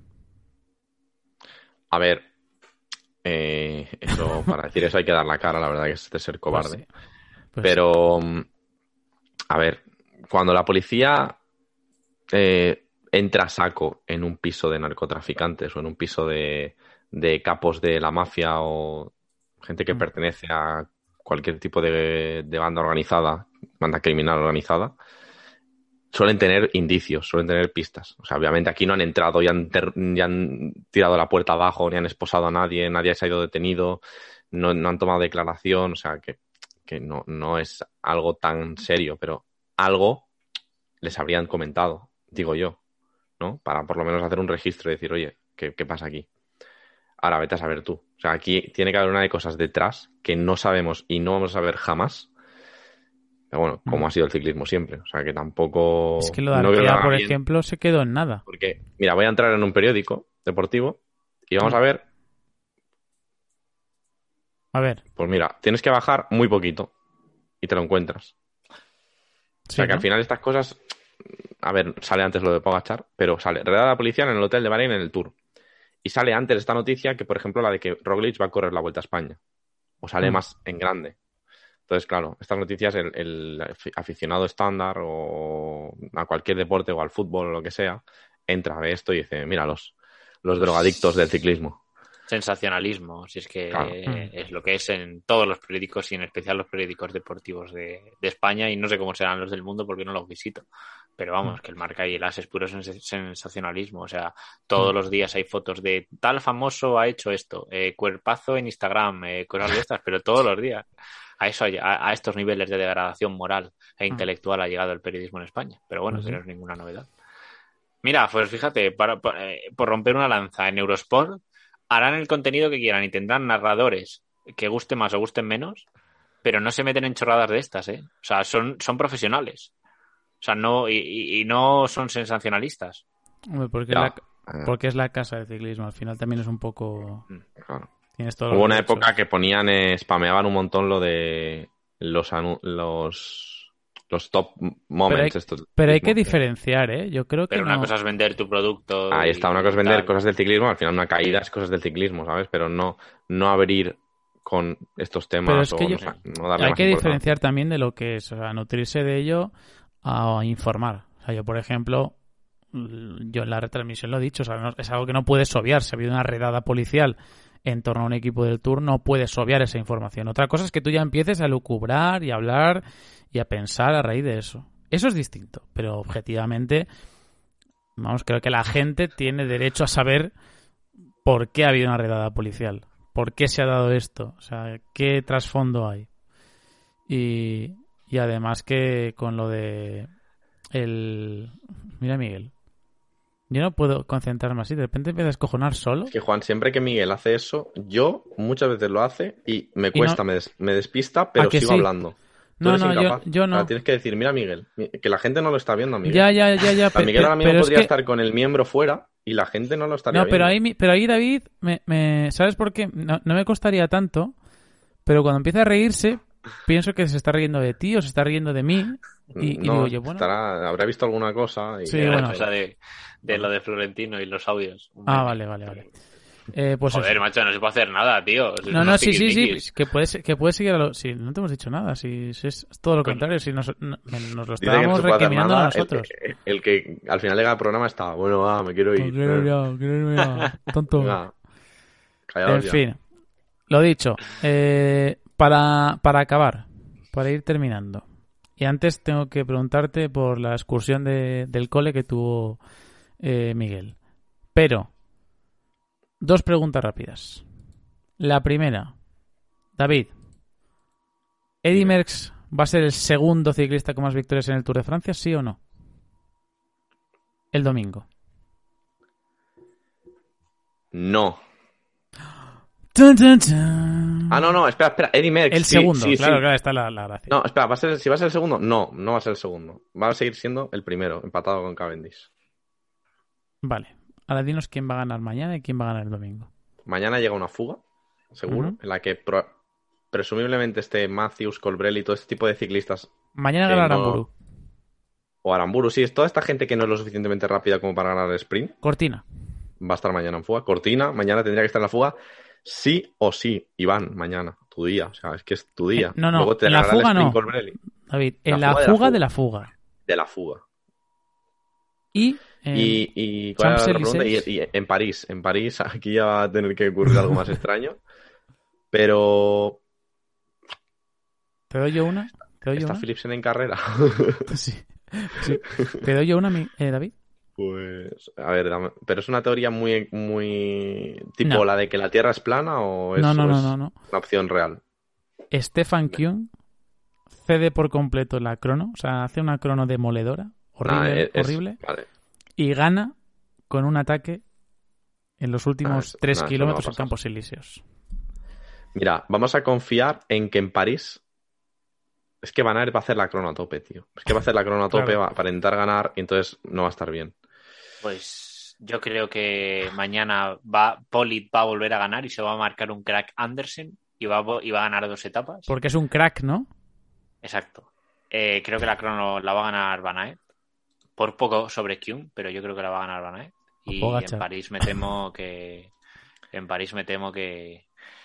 A ver, eso, para decir eso hay que dar la cara, la verdad que es de ser cobarde. Pues pero, a ver, cuando la policía entra a saco en un piso de narcotraficantes o en un piso de capos de la mafia o gente que pertenece a cualquier tipo de banda organizada, banda criminal organizada, suelen tener indicios, suelen tener pistas. O sea, obviamente aquí no han entrado y han tirado la puerta abajo, ni han esposado a nadie, nadie se ha ido detenido, no han tomado declaración, o sea, que no es algo tan serio, pero algo les habrían comentado, digo yo, ¿no? Para por lo menos hacer un registro y decir, oye, ¿qué pasa aquí? Ahora vete a saber tú. O sea, aquí tiene que haber una de cosas detrás que no sabemos y no vamos a saber jamás. Pero bueno, como ha sido el ciclismo siempre. O sea, que tampoco... Es que lo de Arkea, por ejemplo, se quedó en nada. Porque, mira, voy a entrar en un periódico deportivo y vamos a ver... A ver. Pues mira, tienes que bajar muy poquito y te lo encuentras. O sea, que al final estas cosas... A ver, sale antes lo de Pogačar, pero sale redada policial en el hotel de Bahrein en el Tour. Y sale antes esta noticia que, por ejemplo, la de que Roglic va a correr la Vuelta a España. O sale más en grande. Entonces, claro, estas noticias el aficionado estándar o a cualquier deporte o al fútbol o lo que sea, entra, ve esto y dice, mira, los drogadictos del ciclismo. Sensacionalismo, si es que claro. Es lo que es en todos los periódicos y en especial los periódicos deportivos de España, y no sé cómo serán los del mundo porque no los visito. Pero vamos, que el Marca y el As es puro sensacionalismo. O sea, todos los días hay fotos de tal famoso ha hecho esto, cuerpazo en Instagram, cosas de estas, pero todos los días. A estos niveles de degradación moral e intelectual ha llegado el periodismo en España. Pero bueno, que no es ninguna novedad. Mira, pues fíjate, por romper una lanza, en Eurosport harán el contenido que quieran y tendrán narradores que gusten más o gusten menos, pero no se meten en chorradas de estas, ¿eh? O sea, son profesionales. O sea, no y no son sensacionalistas. Hombre, porque es la casa de ciclismo. Al final también es un poco... Claro. Tienes todo Hubo una época que ponían, spameaban un montón lo de los top moments. Pero hay que diferenciar, ¿eh? Yo creo que pero una cosa es vender tu producto. Ahí está, una cosa es vender cosas del ciclismo. Al final una caída es cosas del ciclismo, ¿sabes? Pero no abrir con estos temas. Pero es que no darle hay más que diferenciar también de lo que es, o sea, nutrirse de ello a informar. O sea, yo, por ejemplo, yo en la retransmisión lo he dicho, o sea, es algo que no puedes obviar. Si ha habido una redada policial en torno a un equipo del Tour, no puedes obviar esa información. Otra cosa es que tú ya empieces a lucubrar y a hablar y a pensar a raíz de eso. Eso es distinto, pero objetivamente, vamos, creo que la gente tiene derecho a saber por qué ha habido una redada policial, por qué se ha dado esto, o sea, qué trasfondo hay. Y además que con lo de Mira, Miguel, yo no puedo concentrarme así, de repente empieza a escojonar solo. Es que, Juan, siempre que Miguel hace eso, yo muchas veces lo hace y me cuesta, me despista, pero sigo hablando. No, yo no. Ahora tienes que decir, mira, Miguel, que la gente no lo está viendo a Miguel. Ya. Miguel ahora mismo podría estar con el miembro fuera y la gente no lo estaría viendo. Pero ahí David, ¿sabes por qué? No me costaría tanto, pero cuando empieza a reírse, pienso que se está riendo de ti o se está riendo de mí. Y No, digo yo, bueno. habrá visto alguna cosa. Y Sí, Era bueno. la cosa de lo de Florentino y los audios. Ah, vale. Pues Joder, eso. macho, no se puede hacer nada, tío. Sois No, unos sí, tiquismiquis. que puedes seguir a lo... Sí, no te hemos dicho nada, si es todo lo contrario, si nos lo Dice que no estábamos se puede hacer recriminando a nada. nosotros. El que al final llega al programa está, bueno, va, me quiero ir. Quiero irme ya, tonto. Venga, callaos En ya. fin, lo dicho, para acabar, para ir terminando. Y antes tengo que preguntarte por la excursión del cole que tuvo Miguel. Pero, 2 preguntas rápidas. La primera, David, ¿Eddy Merckx va a ser el segundo ciclista con más victorias en el Tour de Francia, sí o no? El domingo. No. Tun, tun, tun. Ah, no, espera. Eddy Merckx. El sí, segundo, sí, claro, sí. claro, está la gracia. No, espera, si va a ser el segundo, no va a ser el segundo. Va a seguir siendo el primero, empatado con Cavendish. Vale, ahora dinos quién va a ganar mañana y quién va a ganar el domingo. Mañana llega una fuga, seguro, Ujú. en la que presumiblemente esté Matthews, Colbrelli y todo este tipo de ciclistas. Mañana Que gana no- Aramburu. O Aramburu, sí, es toda esta gente que no es lo suficientemente rápida como para ganar el sprint. Cortina. Va a estar mañana en fuga. Cortina, mañana tendría que estar en la fuga. Sí o sí, Iván, mañana, tu día. O sea, es que es tu día. No, Luego te en la ganará el fuga sprint no. Colbrelli. David, La en la fuga fuga de de la la fuga. De la fuga. Y, ¿Y cuál era la otra pregunta? Champs-Élysées. Y en París, aquí ya va a tener que ocurrir algo más extraño. Pero ¿Te doy yo una? ¿está Philipsen en carrera? Sí. ¿Te doy yo una, David? Pues, a ver, pero es una teoría muy tipo No. la de que la Tierra es plana o es, No. una opción real. Stefan Kuhn cede por completo la crono, o sea, hace una crono demoledora, horrible, Vale. y gana con un ataque en los últimos 3 eso no kilómetros va a en pasar. Campos Elíseos. Mira, vamos a confiar en que en París es que Van Aert va a hacer la crono a tope, tío. Es que va a hacer la crono a tope Claro. para intentar ganar y entonces no va a estar bien. Pues yo creo que mañana Polit va a volver a ganar y se va a marcar un crack Andersen y va a ganar 2 etapas. Porque es un crack, ¿no? Exacto. Creo que la crono la va a ganar Van Aert. Por poco sobre Kuhn, pero yo creo que la va a ganar Van Aert. O Y Pogačar. en París me temo que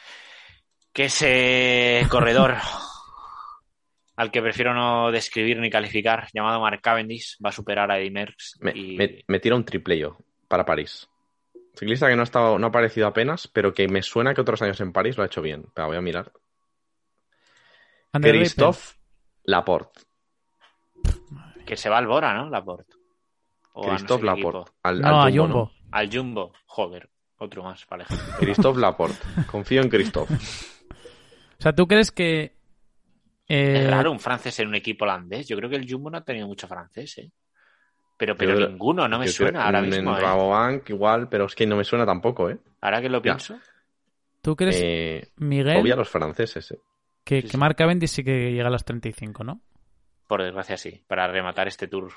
ese corredor al que prefiero no describir ni calificar, llamado Mark Cavendish, va a superar a Eddy Merckx. Me tira un triple yo para París. Ciclista que no ha aparecido apenas, pero que me suena que otros años en París lo ha hecho bien. Pero voy a mirar. Ander Christophe Laporte. Que se va al Bora, ¿no? Laporte. O a no sé Christophe qué Laporte. equipo. Al No, a Jumbo, Jumbo. ¿no? Al Jumbo. Joder. Otro más para elegir. Christophe Laporte. Confío en Christophe. O sea, ¿tú crees que... Es raro un francés en un equipo holandés. Yo creo que el Jumbo no ha tenido mucho francés, ¿eh? Pero Yo- ninguno, no me Yo suena creo- ahora en mismo, ¿eh? Rabobank igual, pero es que no me suena tampoco, ¿eh? Ahora que lo pienso. ¿Tú crees, Miguel, Obvia a los franceses, ¿eh? que Sí. Mark Cavendish sí que llega a los 35, ¿no? Por desgracia, sí. Para rematar este tour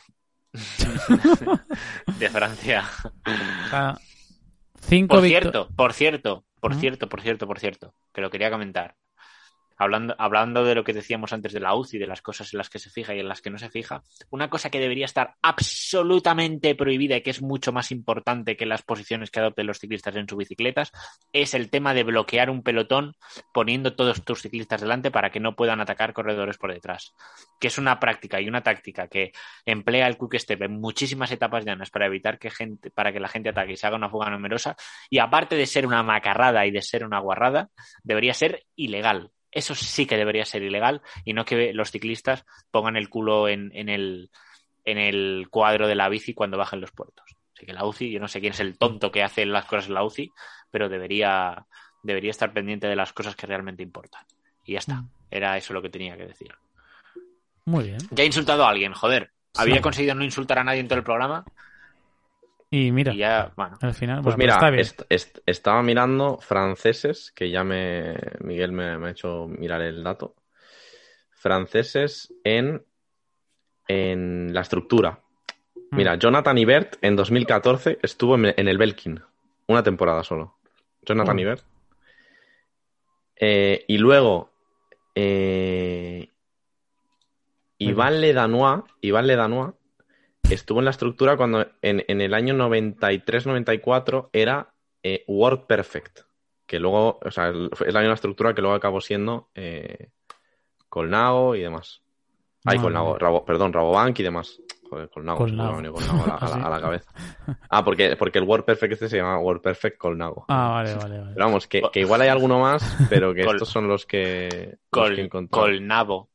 de Francia. O sea, 5 Por victorias... cierto, que lo quería comentar. Hablando de lo que decíamos antes de la UCI, de las cosas en las que se fija y en las que no se fija, una cosa que debería estar absolutamente prohibida y que es mucho más importante que las posiciones que adopten los ciclistas en sus bicicletas es el tema de bloquear un pelotón poniendo todos tus ciclistas delante para que no puedan atacar corredores por detrás. Que es una práctica y una táctica que emplea el Quick-Step en muchísimas etapas llanas para evitar para que la gente ataque y se haga una fuga numerosa, y aparte de ser una macarrada y de ser una guarrada, debería ser ilegal. Eso sí que debería ser ilegal y no que los ciclistas pongan el culo en el cuadro de la bici cuando bajen los puertos. Así que la UCI, yo no sé quién es el tonto que hace las cosas en la UCI, pero debería estar pendiente de las cosas que realmente importan. Y ya está. Era eso lo que tenía que decir. Muy bien. Ya he insultado a alguien, joder. Había Sí. conseguido no insultar a nadie en todo el programa Y mira, y ya, bueno. al final... Pues bueno, mira, está bien. estaba mirando franceses, que ya Miguel me ha hecho mirar el dato. Franceses en la estructura. Mira, Jonathan Ibert en 2014 estuvo en el Belkin. Una temporada solo. Jonathan Ibert. Y luego, Iván Ledanois estuvo en la estructura cuando en el año 93-94 era Word Perfect, que luego, o sea, es la misma estructura que luego acabó siendo Colnago y demás. Colnago, Rabobank y demás. Joder, Colnago. Me ha venido Colnago a la cabeza. Porque el Word Perfect este se llama Word Perfect Colnago. Vale. Pero vamos, que igual hay alguno más, pero que estos son los que encontré. Colnabo.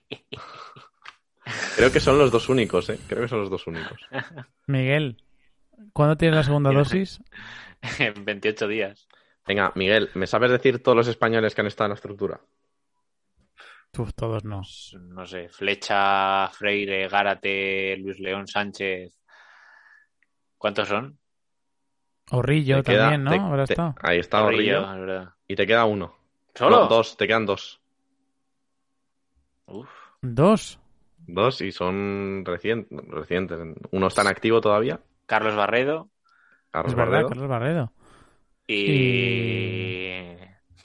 Creo que son los dos únicos, Creo que son los dos únicos. Miguel, ¿cuándo tienes la segunda dosis? En 28 días. Venga, Miguel, ¿me sabes decir todos los españoles que han estado en la estructura? Todos no. No sé, Flecha, Freire, Gárate, Luis León Sánchez. ¿Cuántos son? Orrillo también, ¿no? Ahora está. Ahí está Orrillo. Es verdad. Y te queda uno. ¿Solo? No, dos, te quedan dos. Uf. ¿Dos? Dos y son recientes. Uno está en activo todavía. Carlos Barredo. Es verdad, Carlos Barredo. Y...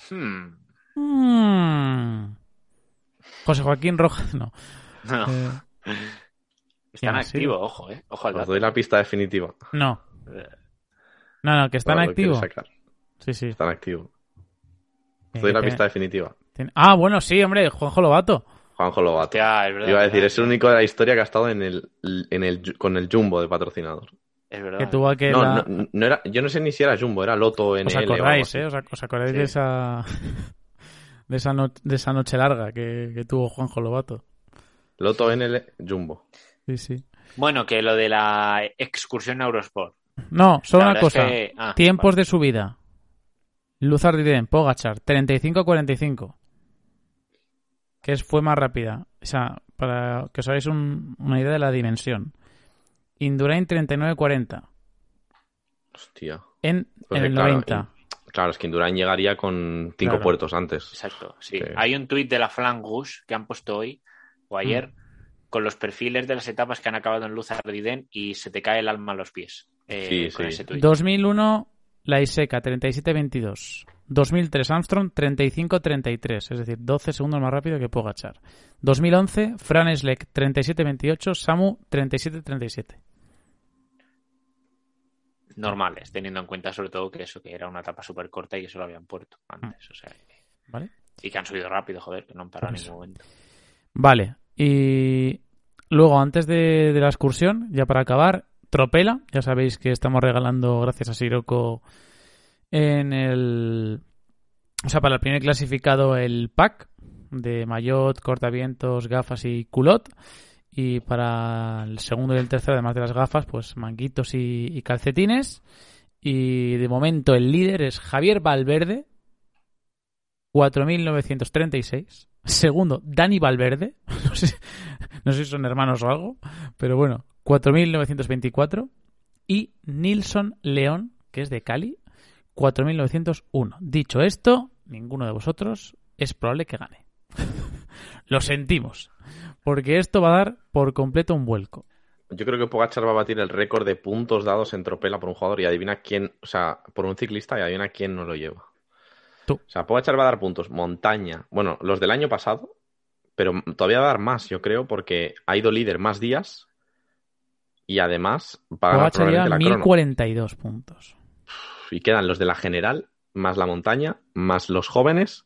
José Joaquín Rojas, no. No. Está en activo, ojo, Ojo al Os dato. doy la pista definitiva. No, que está en activo. Sí. Está en activo. Os doy la pista definitiva. Bueno, sí, hombre, Juanjo Lobato. Juanjo Lobato. Hostia, es verdad. Iba a decir, es el único de la historia que ha estado con el Jumbo de patrocinador. Es verdad. Que tuvo aquel... No era, yo no sé ni si era Jumbo, era Loto NL. ¿Os acordáis, ¿Os acordáis de esa... de esa noche larga que tuvo Juanjo Lobato? Loto NL Jumbo. Sí. Bueno, que lo de la excursión a Eurosport. No, solo La una verdad es cosa. que- Tiempos vale. de subida. Luz Ardiden, Pogačar, 35-45. Que fue más rápida. O sea, para que os hagáis una idea de la dimensión. Indurain 39-40. Hostia. En Pues el claro, 90. Claro, es que Indurain llegaría con 5 Claro. puertos antes. Exacto, sí. Sí. Hay un tuit de la Flamme Rouge que han puesto hoy o ayer con los perfiles de las etapas que han acabado en Luz Ardiden y se te cae el alma a los pies con ese tuit. 2001, la Iseca, 37-22. 2003, Armstrong, 35-33. Es decir, 12 segundos más rápido que Pogačar. 2011, Fran Schleck, 37-28. Samu, 37-37. Normales, teniendo en cuenta sobre todo que era una etapa súper corta y que solo habían puerto antes. O sea, ¿Vale? y que han subido rápido, joder, que no han parado Por en eso. ningún momento. Vale, y luego antes de la excursión, ya para acabar, Tropela, ya sabéis que estamos regalando, gracias a Sirocco, para el primer clasificado el pack de maillot, cortavientos, gafas y culot, y para el segundo y el tercero, además de las gafas, pues manguitos y calcetines, y de momento el líder es Javier Valverde, 4.936. Segundo, Dani Valverde. No sé si son hermanos o algo, pero bueno, 4.924. Y Nilsson León, que es de Cali, 4.901. Dicho esto, ninguno de vosotros es probable que gane. Lo sentimos, porque esto va a dar por completo un vuelco. Yo creo que Pogačar va a batir el récord de puntos dados en Tropela por un jugador y adivina quién, o sea, por un ciclista y adivina quién no lo lleva. Tú. O sea, Pogačar va a dar puntos. Montaña. Bueno, los del año pasado, pero todavía va a dar más, yo creo, porque ha ido líder más días y además va a ganar Pogačar lleva probablemente la crono. 1.042 puntos. Y quedan los de la general, más la montaña, más los jóvenes.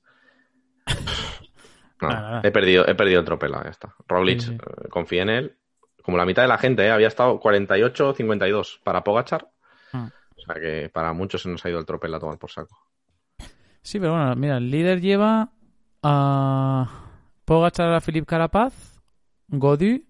No, Nada. he perdido el Tropela, ya está. Roglic, Sí. confía en él. Como la mitad de la gente, había estado 48-52 para Pogačar. Ah. O sea que para muchos se nos ha ido el Tropela a tomar por saco. Sí, pero bueno, mira, el líder lleva a Pogačar, a Philippe Carapaz, Gaudu,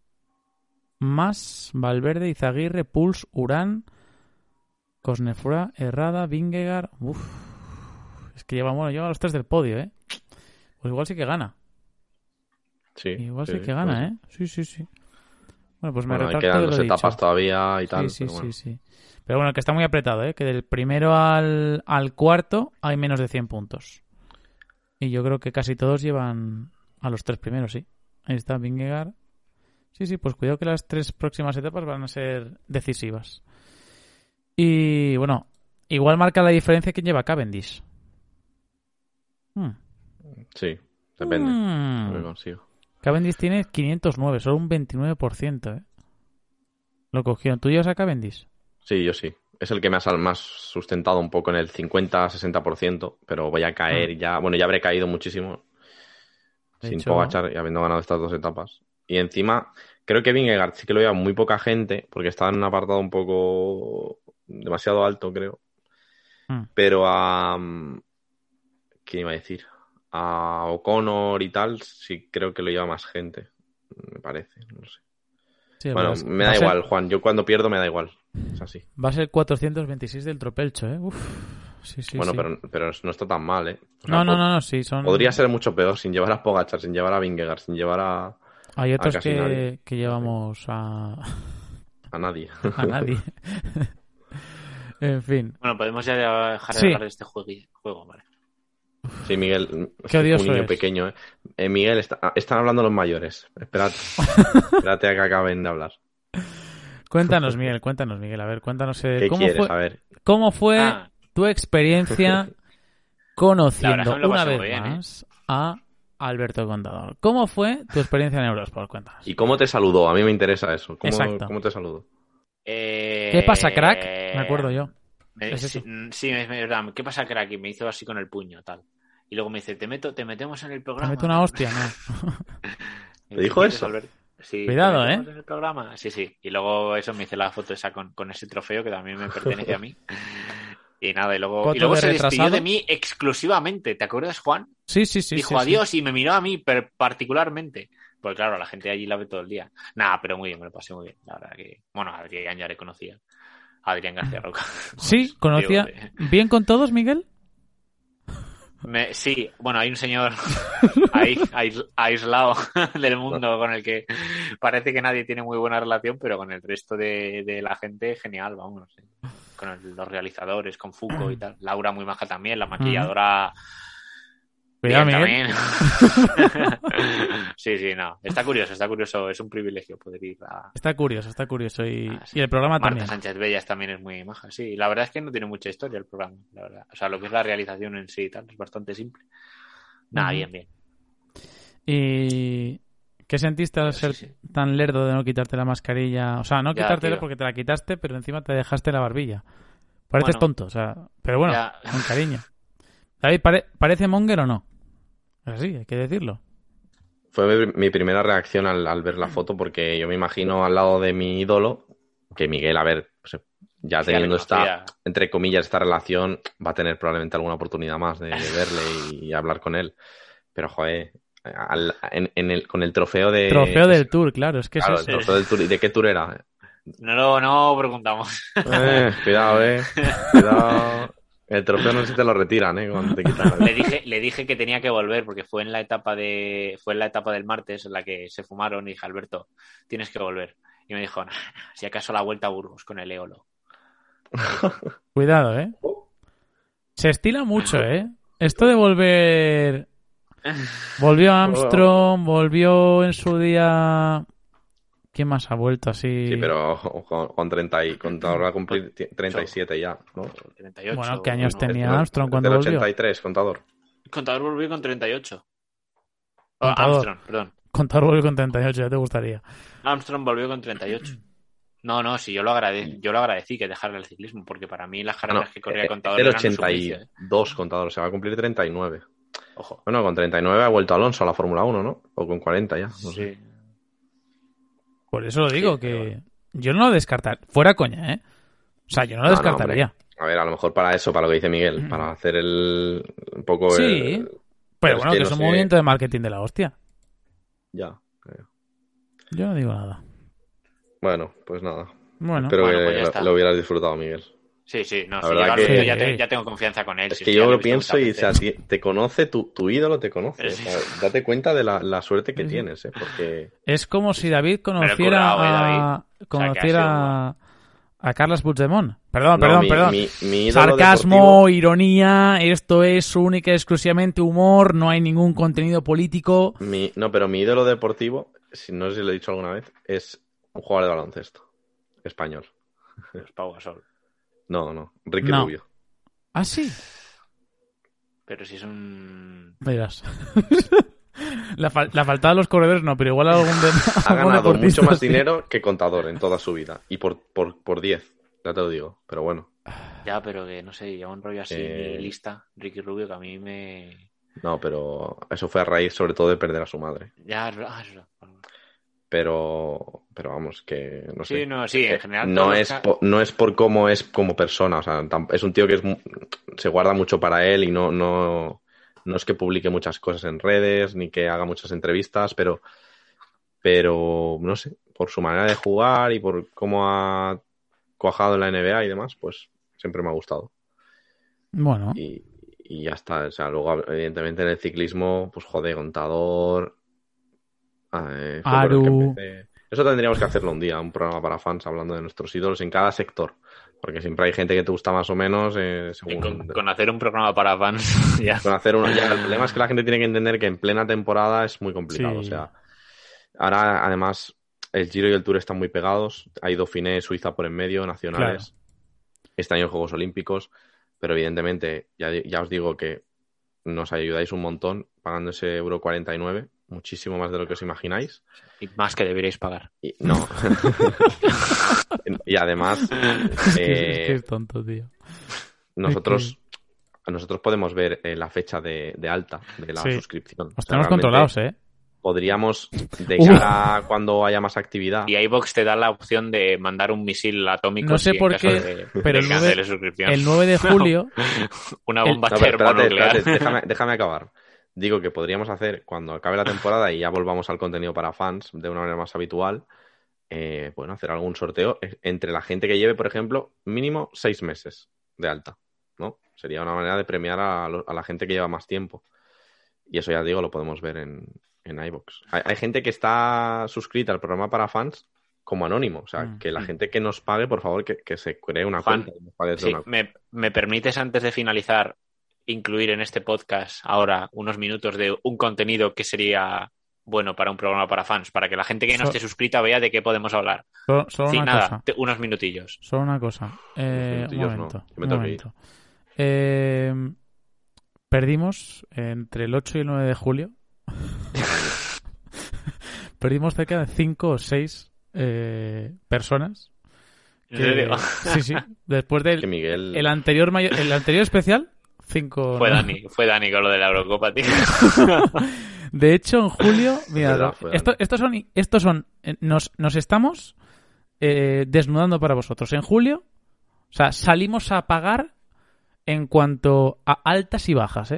Mas, Valverde, Izaguirre, Puls, Urán, Cosnefroy, Herrada, Vingegaard. Uf, es que lleva los tres del podio, ¿eh? Pues igual sí que gana. Sí, Igual sí que gana, ¿eh? Sí. Bueno, pues me Bueno, retracto quedan de lo dos dicho. etapas todavía y tal. Sí. pero bueno. Sí. Pero bueno, que está muy apretado, ¿eh? Que del primero al cuarto hay menos de 100 puntos. Y yo creo que casi todos llevan a los tres primeros, sí. Ahí está Vingegaard. Sí, pues cuidado que las tres próximas etapas van a ser decisivas. Y bueno, igual marca la diferencia quién lleva Cavendish. Sí. Depende. Lo que consigo. Cavendish tiene 509, solo un 29%, ¿eh? Lo cogieron. ¿Tú llevas a Cavendish? Sí, yo sí. Es el que me ha más sustentado un poco en el 50-60%, pero voy a caer ya. Bueno, ya habré caído muchísimo sin Pogačar y habiendo ganado estas 2 etapas. Y encima, creo que Vingegaard sí que lo lleva muy poca gente, porque estaba en un apartado un poco demasiado alto, creo. Pero ¿qué iba a decir? A O'Connor y tal, sí creo que lo lleva más gente, me parece, no sé. Sí, bueno, me da igual, Juan. Yo cuando pierdo me da igual. Es así. Va a ser 426 del Tropelcho, ¿eh? Uf. Sí, bueno, sí. pero no está tan mal, ¿eh? O sea, no, sí. Podría ser mucho peor sin llevar a Pogačar, sin llevar a Vingegaard, sin llevar a... Hay otros a que llevamos a nadie. A nadie. En fin. Bueno, podemos ya dejar de hablar de este juego, vale. Sí, Miguel, qué odioso un niño es. pequeño, ¿eh? Miguel, están hablando los mayores. Espérate a que acaben de hablar. Cuéntanos, Miguel, a ver, cuéntanos ¿Qué quieres? A ver. ¿Cómo fue tu experiencia conociendo una vez más a Alberto Contador? ¿Cómo fue tu experiencia en Eurosport? Cuéntanos. ¿Y cómo te saludó? A mí me interesa eso. ¿Cómo te saludó? ¿Qué pasa, crack? Me acuerdo yo. Sí, es verdad. ¿Qué pasa, crack? Y me hizo así con el puño, tal. Y luego me dice, te metemos en el programa. Te meto una hostia, ¿no? ¿Te dijo eso? Sí, cuidado, en el programa. Sí. Y luego eso me hice la foto esa con ese trofeo que también me pertenece a mí. Y nada, y luego se despidió de mí exclusivamente. ¿Te acuerdas, Juan? Sí. Dijo adiós y me miró a mí particularmente. Pues claro, la gente allí la ve todo el día. Nada, pero muy bien, me lo pasé muy bien. La verdad que... Bueno, a Adrián ya le conocía. Adrián García Roca. Sí, conocía. ¿Bien con todos, Miguel? Sí, bueno, hay un señor aislado del mundo con el que parece que nadie tiene muy buena relación, pero con el resto de la gente, genial, vamos. Con los realizadores, con Foucault y tal. Laura muy maja también, la maquilladora... Cuidado, Miguel. Sí, no. Está curioso. Es un privilegio poder ir a... Está curioso. Y el programa Marta también. Sánchez Bellas también es muy maja. Sí, la verdad es que no tiene mucha historia el programa, la verdad. O sea, lo que es la realización en sí y tal, es bastante simple. Nada, bien. ¿Y qué sentiste al ser tan lerdo de no quitarte la mascarilla? O sea, no quitártela porque te la quitaste, pero encima te dejaste la barbilla. Pareces tonto, o sea... Pero bueno, con cariño. David, ¿parece monger o no? Así, hay que decirlo. Fue mi primera reacción al ver la foto, porque yo me imagino al lado de mi ídolo, que Miguel, a ver, pues, ya teniendo entre comillas, esta relación, va a tener probablemente alguna oportunidad más de verle y hablar con él. Pero, joder, con el trofeo de... Trofeo del Tour, claro, es que claro, es el trofeo del Tour. ¿Y de qué Tour era? No preguntamos. Cuidado. El trofeo no sé si te lo retiran, cuando te quitan. Le dije que tenía que volver porque fue en la etapa del martes en la que se fumaron y dije, Alberto, tienes que volver. Y me dijo, si acaso la vuelta a Burgos con el Eolo. Cuidado, Se estila mucho, Esto de volver... Volvió Armstrong, volvió en su día... ¿Quién más ha vuelto así? Sí, pero con 30 y Contador va a cumplir 37 ya, ¿no? 38. Bueno, ¿qué años tenía Armstrong cuando volvió? 83, Contador. Contador volvió con 38. Armstrong, perdón. Contador volvió con 38, ya te gustaría. Armstrong volvió con 38. No, sí, yo lo agradecí que dejara el ciclismo, porque para mí las carreras que corría Contador eran 82, Contador, se va a cumplir 39. Ojo. Bueno, con 39 ha vuelto Alonso a la Fórmula 1, ¿no? O con 40 ya. No sé. Por eso lo digo, que yo no lo descartaría. Fuera coña, O sea, yo no lo descartaría. A ver, a lo mejor para eso, para lo que dice Miguel, para hacer un poco... Sí, pero bueno, que es un movimiento de marketing de la hostia. Ya. Yo no digo nada. Bueno, pues nada. Espero que lo hubieras disfrutado, Miguel. Sí, no, la verdad que ya tengo confianza con él. Es que yo lo pienso y te conoce, tu ídolo te conoce. Sí. O sea, date cuenta de la suerte que tienes, porque... Es como si David conociera a Carles Puigdemont. Perdón. Mi ídolo sarcasmo, deportivo... ironía, esto es única y exclusivamente humor, no hay ningún contenido político. Pero mi ídolo deportivo, no sé si lo he dicho alguna vez, es un jugador de baloncesto español. Es Pau Gasol. No, Ricky Rubio. ¿Ah, sí? Pero si es un... Verás. La faltada de los corredores no, pero igual algún Ha ganado mucho más dinero que Contador en toda su vida. Y por 10, ya te lo digo. Pero bueno. Ya, pero que no sé, lleva un rollo así lista, Ricky Rubio, que a mí me... No, pero eso fue a raíz sobre todo de perder a su madre. Ya, Pero vamos, que no sé. Sí, no, sí, en general. No es por cómo es como persona. O sea, es un tío que se guarda mucho para él y no es que publique muchas cosas en redes ni que haga muchas entrevistas, pero no sé, por su manera de jugar y por cómo ha cuajado en la NBA y demás, pues siempre me ha gustado. Bueno. Y ya está. O sea, luego, evidentemente, en el ciclismo, pues joder, Contador. Aru. Eso tendríamos que hacerlo un día, un programa para fans hablando de nuestros ídolos en cada sector. Porque siempre hay gente que te gusta más o menos. Con hacer un programa para fans. Ya. Con hacer el problema es que la gente tiene que entender que en plena temporada es muy complicado. Sí. O sea, ahora además el Giro y el Tour están muy pegados. Hay Dauphiné, Suiza por en medio, nacionales. Claro. Este año Juegos Olímpicos. Pero evidentemente, ya os digo que nos ayudáis un montón pagando ese €49, muchísimo más de lo que os imagináis. Y más que deberíais pagar. No. Y además... es que es tonto, tío. Nosotros podemos ver la fecha de alta de la suscripción. Los tenemos controlados, ¿eh? Podríamos, de cara a cuando haya más actividad... Y iVoox te da la opción de mandar un misil atómico. No sé por qué, pero el 9 de julio... Una bomba termonuclear. Espérate, déjame acabar. Digo que podríamos hacer, cuando acabe la temporada y ya volvamos al contenido para fans de una manera más habitual, bueno, hacer algún sorteo entre la gente que lleve, por ejemplo, mínimo 6 meses de alta, ¿no? Sería una manera de premiar a la gente que lleva más tiempo. Y eso, ya digo, lo podemos ver en iVoox. Hay gente que está suscrita al programa para fans como anónimo. O sea, que la gente que nos pague, por favor, que se cree una cuenta. Sí, ¿me permites, antes de finalizar, incluir en este podcast ahora unos minutos de un contenido que sería bueno para un programa para fans? Para que la gente que no esté suscrita vea de qué podemos hablar. Solo sí, una nada, cosa. Unos minutillos. Solo una cosa. Un momento. Perdimos entre el 8 y el 9 de julio. Perdimos cerca de 5 o 6 personas. ¿En serio? Sí. Después del Miguel... el anterior especial, 5... Fue Dani con lo de la Eurocopa, tío. De hecho, en julio, mira, estos son nos estamos desnudando para vosotros. En julio, o sea, salimos a pagar en cuanto a altas y bajas,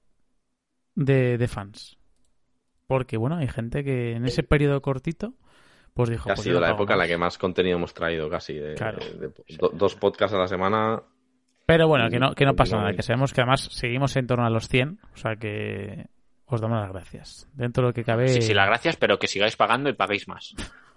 de fans. Porque, bueno, hay gente que en ese periodo cortito pues dijo... Ha sido la época en la que más contenido hemos traído casi. Claro. 2 podcasts a la semana. Pero bueno, que no pasa nada. Que sabemos que además seguimos en torno a los 100. O sea que os damos las gracias. Dentro de lo que cabe... Sí, las gracias, pero que sigáis pagando y paguéis más.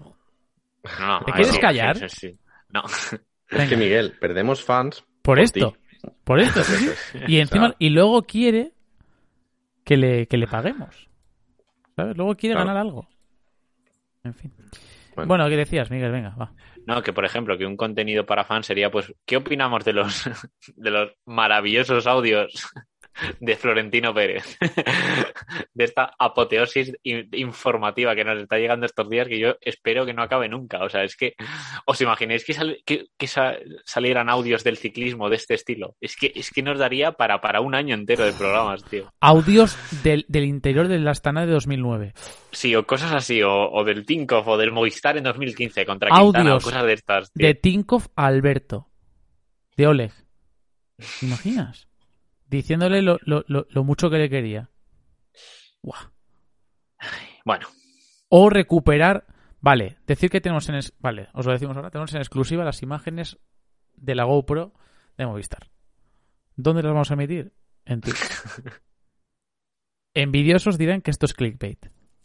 No, ¿Te quieres callar? Sí. No. Es que, Miguel, perdemos fans por esto. Por esto, sí. Y encima... Y luego quiere que le paguemos. ¿Sabes? Luego quiere ganar algo. En fin. Bueno, ¿qué decías, Miguel? Venga, va. No, que por ejemplo, que un contenido para fans sería, pues, ¿qué opinamos de los maravillosos audios de Florentino Pérez? De esta apoteosis informativa que nos está llegando estos días, que yo espero que no acabe nunca. O sea, es que, ¿os imagináis que salieran audios del ciclismo de este estilo? Es que nos daría para un año entero de programas, tío. Audios del interior del Astana de 2009. Sí, o cosas así, o del Tinkoff, o del Movistar en 2015 contra Quintana, o cosas de estas, tío. De Tinkoff a Alberto, de Oleg. ¿Te imaginas? Diciéndole lo mucho que le quería. ¡Buah! Bueno. O recuperar... Vale, decir que tenemos Vale, os lo decimos ahora. Tenemos en exclusiva las imágenes de la GoPro de Movistar. ¿Dónde las vamos a emitir? En Twitch. Envidiosos dirán que esto es clickbait.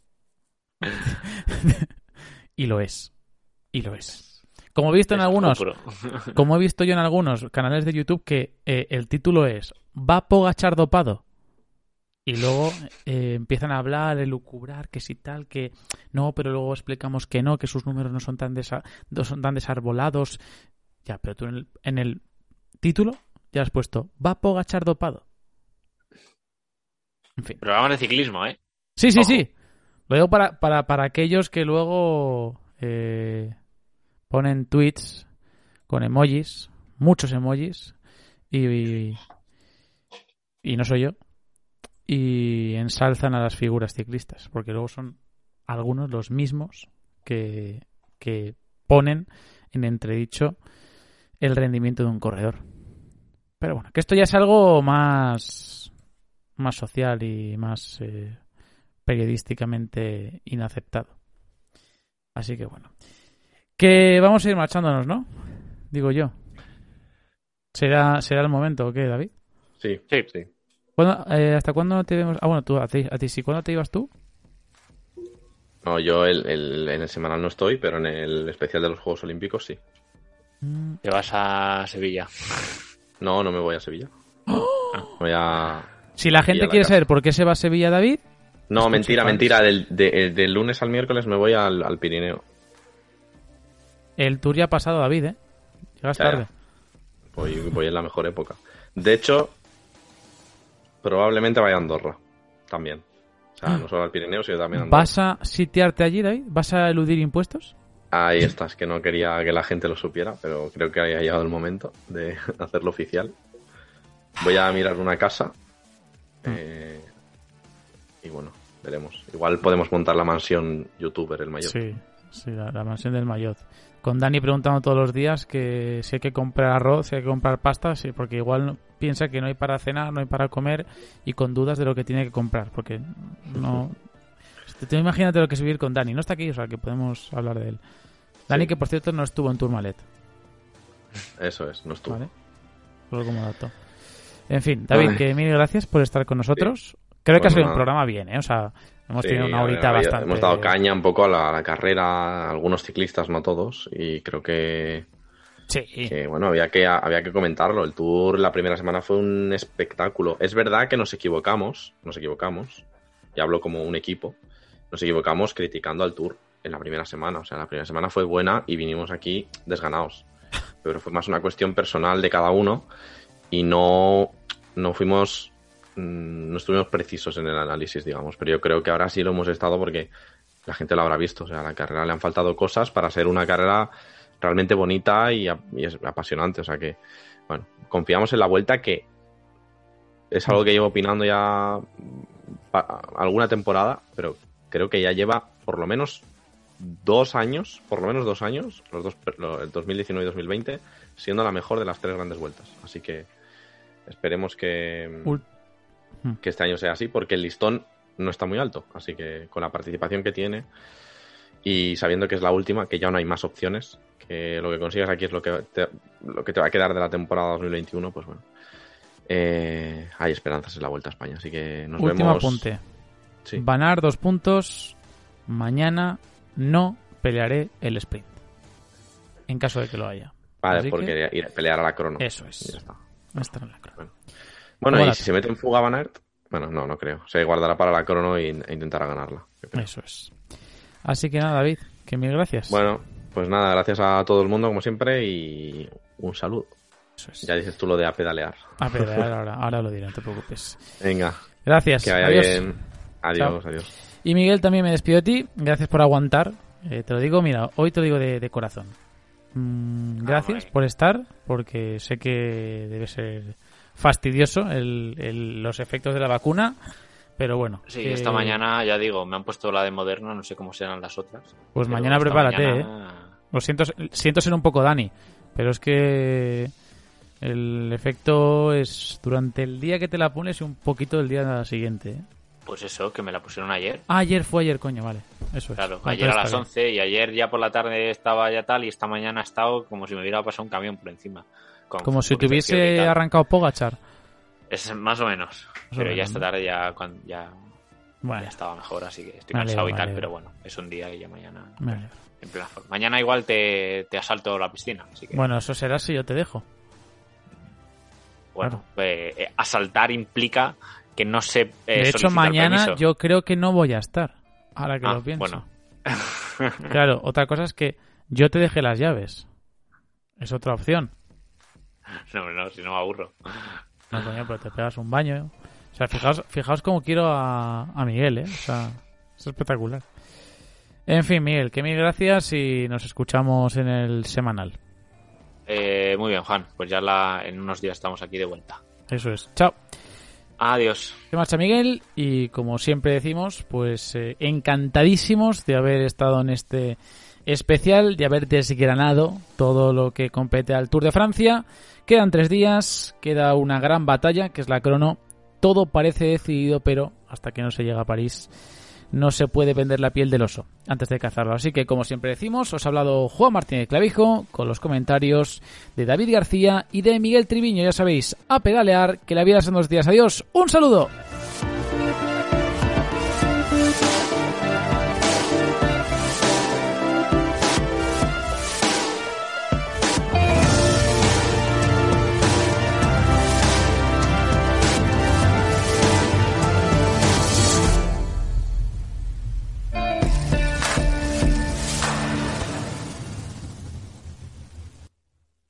Y lo es. Como he visto como he visto yo en algunos canales de YouTube que el título es ¿Va Pogačar dopado? Y luego empiezan a hablar, elucubrar, que si tal, que no, pero luego explicamos que no, que sus números no son tan desarbolados. Ya, pero tú en el título ya has puesto ¿Va Pogačar dopado? En fin. Programa de ciclismo, ¿eh? Sí. Lo digo para aquellos que luego ponen tweets con emojis, muchos emojis, y no soy yo, y ensalzan a las figuras ciclistas, porque luego son algunos los mismos que ponen en entredicho el rendimiento de un corredor. Pero bueno, que esto ya es algo más social y más periodísticamente inaceptado. Así que bueno, que vamos a ir marchándonos, ¿no? Digo yo. ¿Será el momento o qué, David? Sí. ¿Hasta cuándo te vemos? Ah, bueno, tú, a ti sí. ¿Cuándo te ibas tú? No, yo en el semanal no estoy, pero en el especial de los Juegos Olímpicos sí. Te vas a Sevilla. No me voy a Sevilla. Voy a... Si la gente quiere saber por qué se va a Sevilla, David... No, mentira. Del lunes al miércoles me voy al Pirineo. El tour ya ha pasado, David, ¿eh? Llegas tarde. Voy en la mejor época. De hecho, probablemente vaya a Andorra también. O sea, no solo al Pirineo, sino también a Andorra. ¿Vas a sitiarte allí, David? ¿Vas a eludir impuestos? Ahí estás, que no quería que la gente lo supiera, pero creo que ha llegado el momento de hacerlo oficial. Voy a mirar una casa y bueno, veremos. Igual podemos montar la mansión youtuber, el Mayotte. Sí, la mansión del Mayotte. Con Dani preguntando todos los días que si hay que comprar arroz, si hay que comprar pasta, sí, porque igual piensa que no hay para cenar, no hay para comer y con dudas de lo que tiene que comprar, porque no... Tú imagínate lo que es vivir con Dani. No está aquí, o sea, que podemos hablar de él. Dani, que por cierto no estuvo en Tourmalet. Eso es, no estuvo. Vale. Solo como dato. En fin, David, que mil gracias por estar con nosotros. Sí. Creo que ha sido un programa bien, ¿eh? O sea, hemos tenido una horita bastante... Hemos dado caña un poco a la carrera, a algunos ciclistas, no todos, y creo que... Sí. Que, bueno, había que comentarlo. El Tour la primera semana fue un espectáculo. Es verdad que nos equivocamos, y hablo como un equipo, nos equivocamos criticando al Tour en la primera semana. O sea, la primera semana fue buena y vinimos aquí desganados. Pero fue más una cuestión personal de cada uno y no estuvimos precisos en el análisis, digamos. Pero yo creo que ahora sí lo hemos estado porque la gente lo habrá visto. O sea, a la carrera le han faltado cosas para ser una carrera realmente bonita y es apasionante. O sea que, bueno, confiamos en la Vuelta, que es algo que llevo opinando ya alguna temporada, pero creo que ya lleva por lo menos 2 años, el 2019 y 2020, siendo la mejor de las 3 grandes vueltas. Así que esperemos que este año sea así, porque el listón no está muy alto. Así que con la participación que tiene y sabiendo que es la última, que ya no hay más opciones, que lo que consigas aquí es lo que te va a quedar de la temporada 2021, pues bueno, hay esperanzas en la Vuelta a España. Así que nos Último vemos. apunte. Sí. Banar 2 puntos. Mañana no pelearé el sprint. En caso de que lo haya. Vale, así porque ir a pelear a la crono. Eso es. Ya está. Va a estar en la crono. Bueno, y si se mete en fuga Van Aert, bueno, no creo. Se guardará para la crono e intentará ganarla. Eso es. Así que nada, David, que mil gracias. Bueno, pues nada, gracias a todo el mundo como siempre y un saludo. Eso es. Ya dices tú lo de a pedalear. A pedalear, ahora lo diré, no te preocupes. Venga. Gracias. Que vaya adiós. bien. Adiós, Chao. adiós. Y Miguel, también me despido de ti. Gracias por aguantar. Te lo digo, mira, hoy te lo digo de corazón. Gracias por estar, porque sé que debe ser fastidioso los efectos de la vacuna, pero bueno. Sí, esta mañana, ya digo, me han puesto la de Moderna, no sé cómo serán las otras. Pues mañana prepárate, mañana... Lo siento ser un poco Dani, pero es que el efecto es durante el día que te la pones y un poquito el día siguiente, ¿eh? Pues eso, que me la pusieron ayer. Fue ayer, coño, vale. Eso es. Claro, ayer a las 11 y ayer ya por la tarde estaba ya tal y esta mañana ha estado como si me hubiera pasado un camión por encima. Como si te hubiese arrancado Pogačar. Es más o menos. Pero ya esta tarde ya estaba mejor, así que estoy cansado y tal, pero bueno, es un día y ya mañana en plena forma. Mañana igual te asalto la piscina. Así que... Bueno, eso será si yo te dejo. Bueno, asaltar implica que no sé. De hecho, mañana permiso. yo creo que no voy a estar. Ahora que lo pienso. Bueno. Claro, otra cosa es que yo te deje las llaves. Es otra opción. No, si no me aburro. No, coño, pero te pegas un baño. O sea, fijaos cómo quiero a Miguel, ¿eh? O sea, Es espectacular. En fin, Miguel, que mil gracias y nos escuchamos en el semanal. Muy bien, Juan. Pues ya en unos días estamos aquí de vuelta. Eso es. Chao. Adiós. Se marcha Miguel y como siempre decimos, pues encantadísimos de haber estado en este especial, de haber desgranado todo lo que compete al Tour de Francia. Quedan 3 días, queda una gran batalla que es la crono. Todo parece decidido, pero hasta que no se llega a París no se puede vender la piel del oso antes de cazarlo. Así que, como siempre decimos, os ha hablado Juan Martínez Clavijo con los comentarios de David García y de Miguel Triviño. Ya sabéis, a pedalear, que la vida son 2 días. Adiós, un saludo.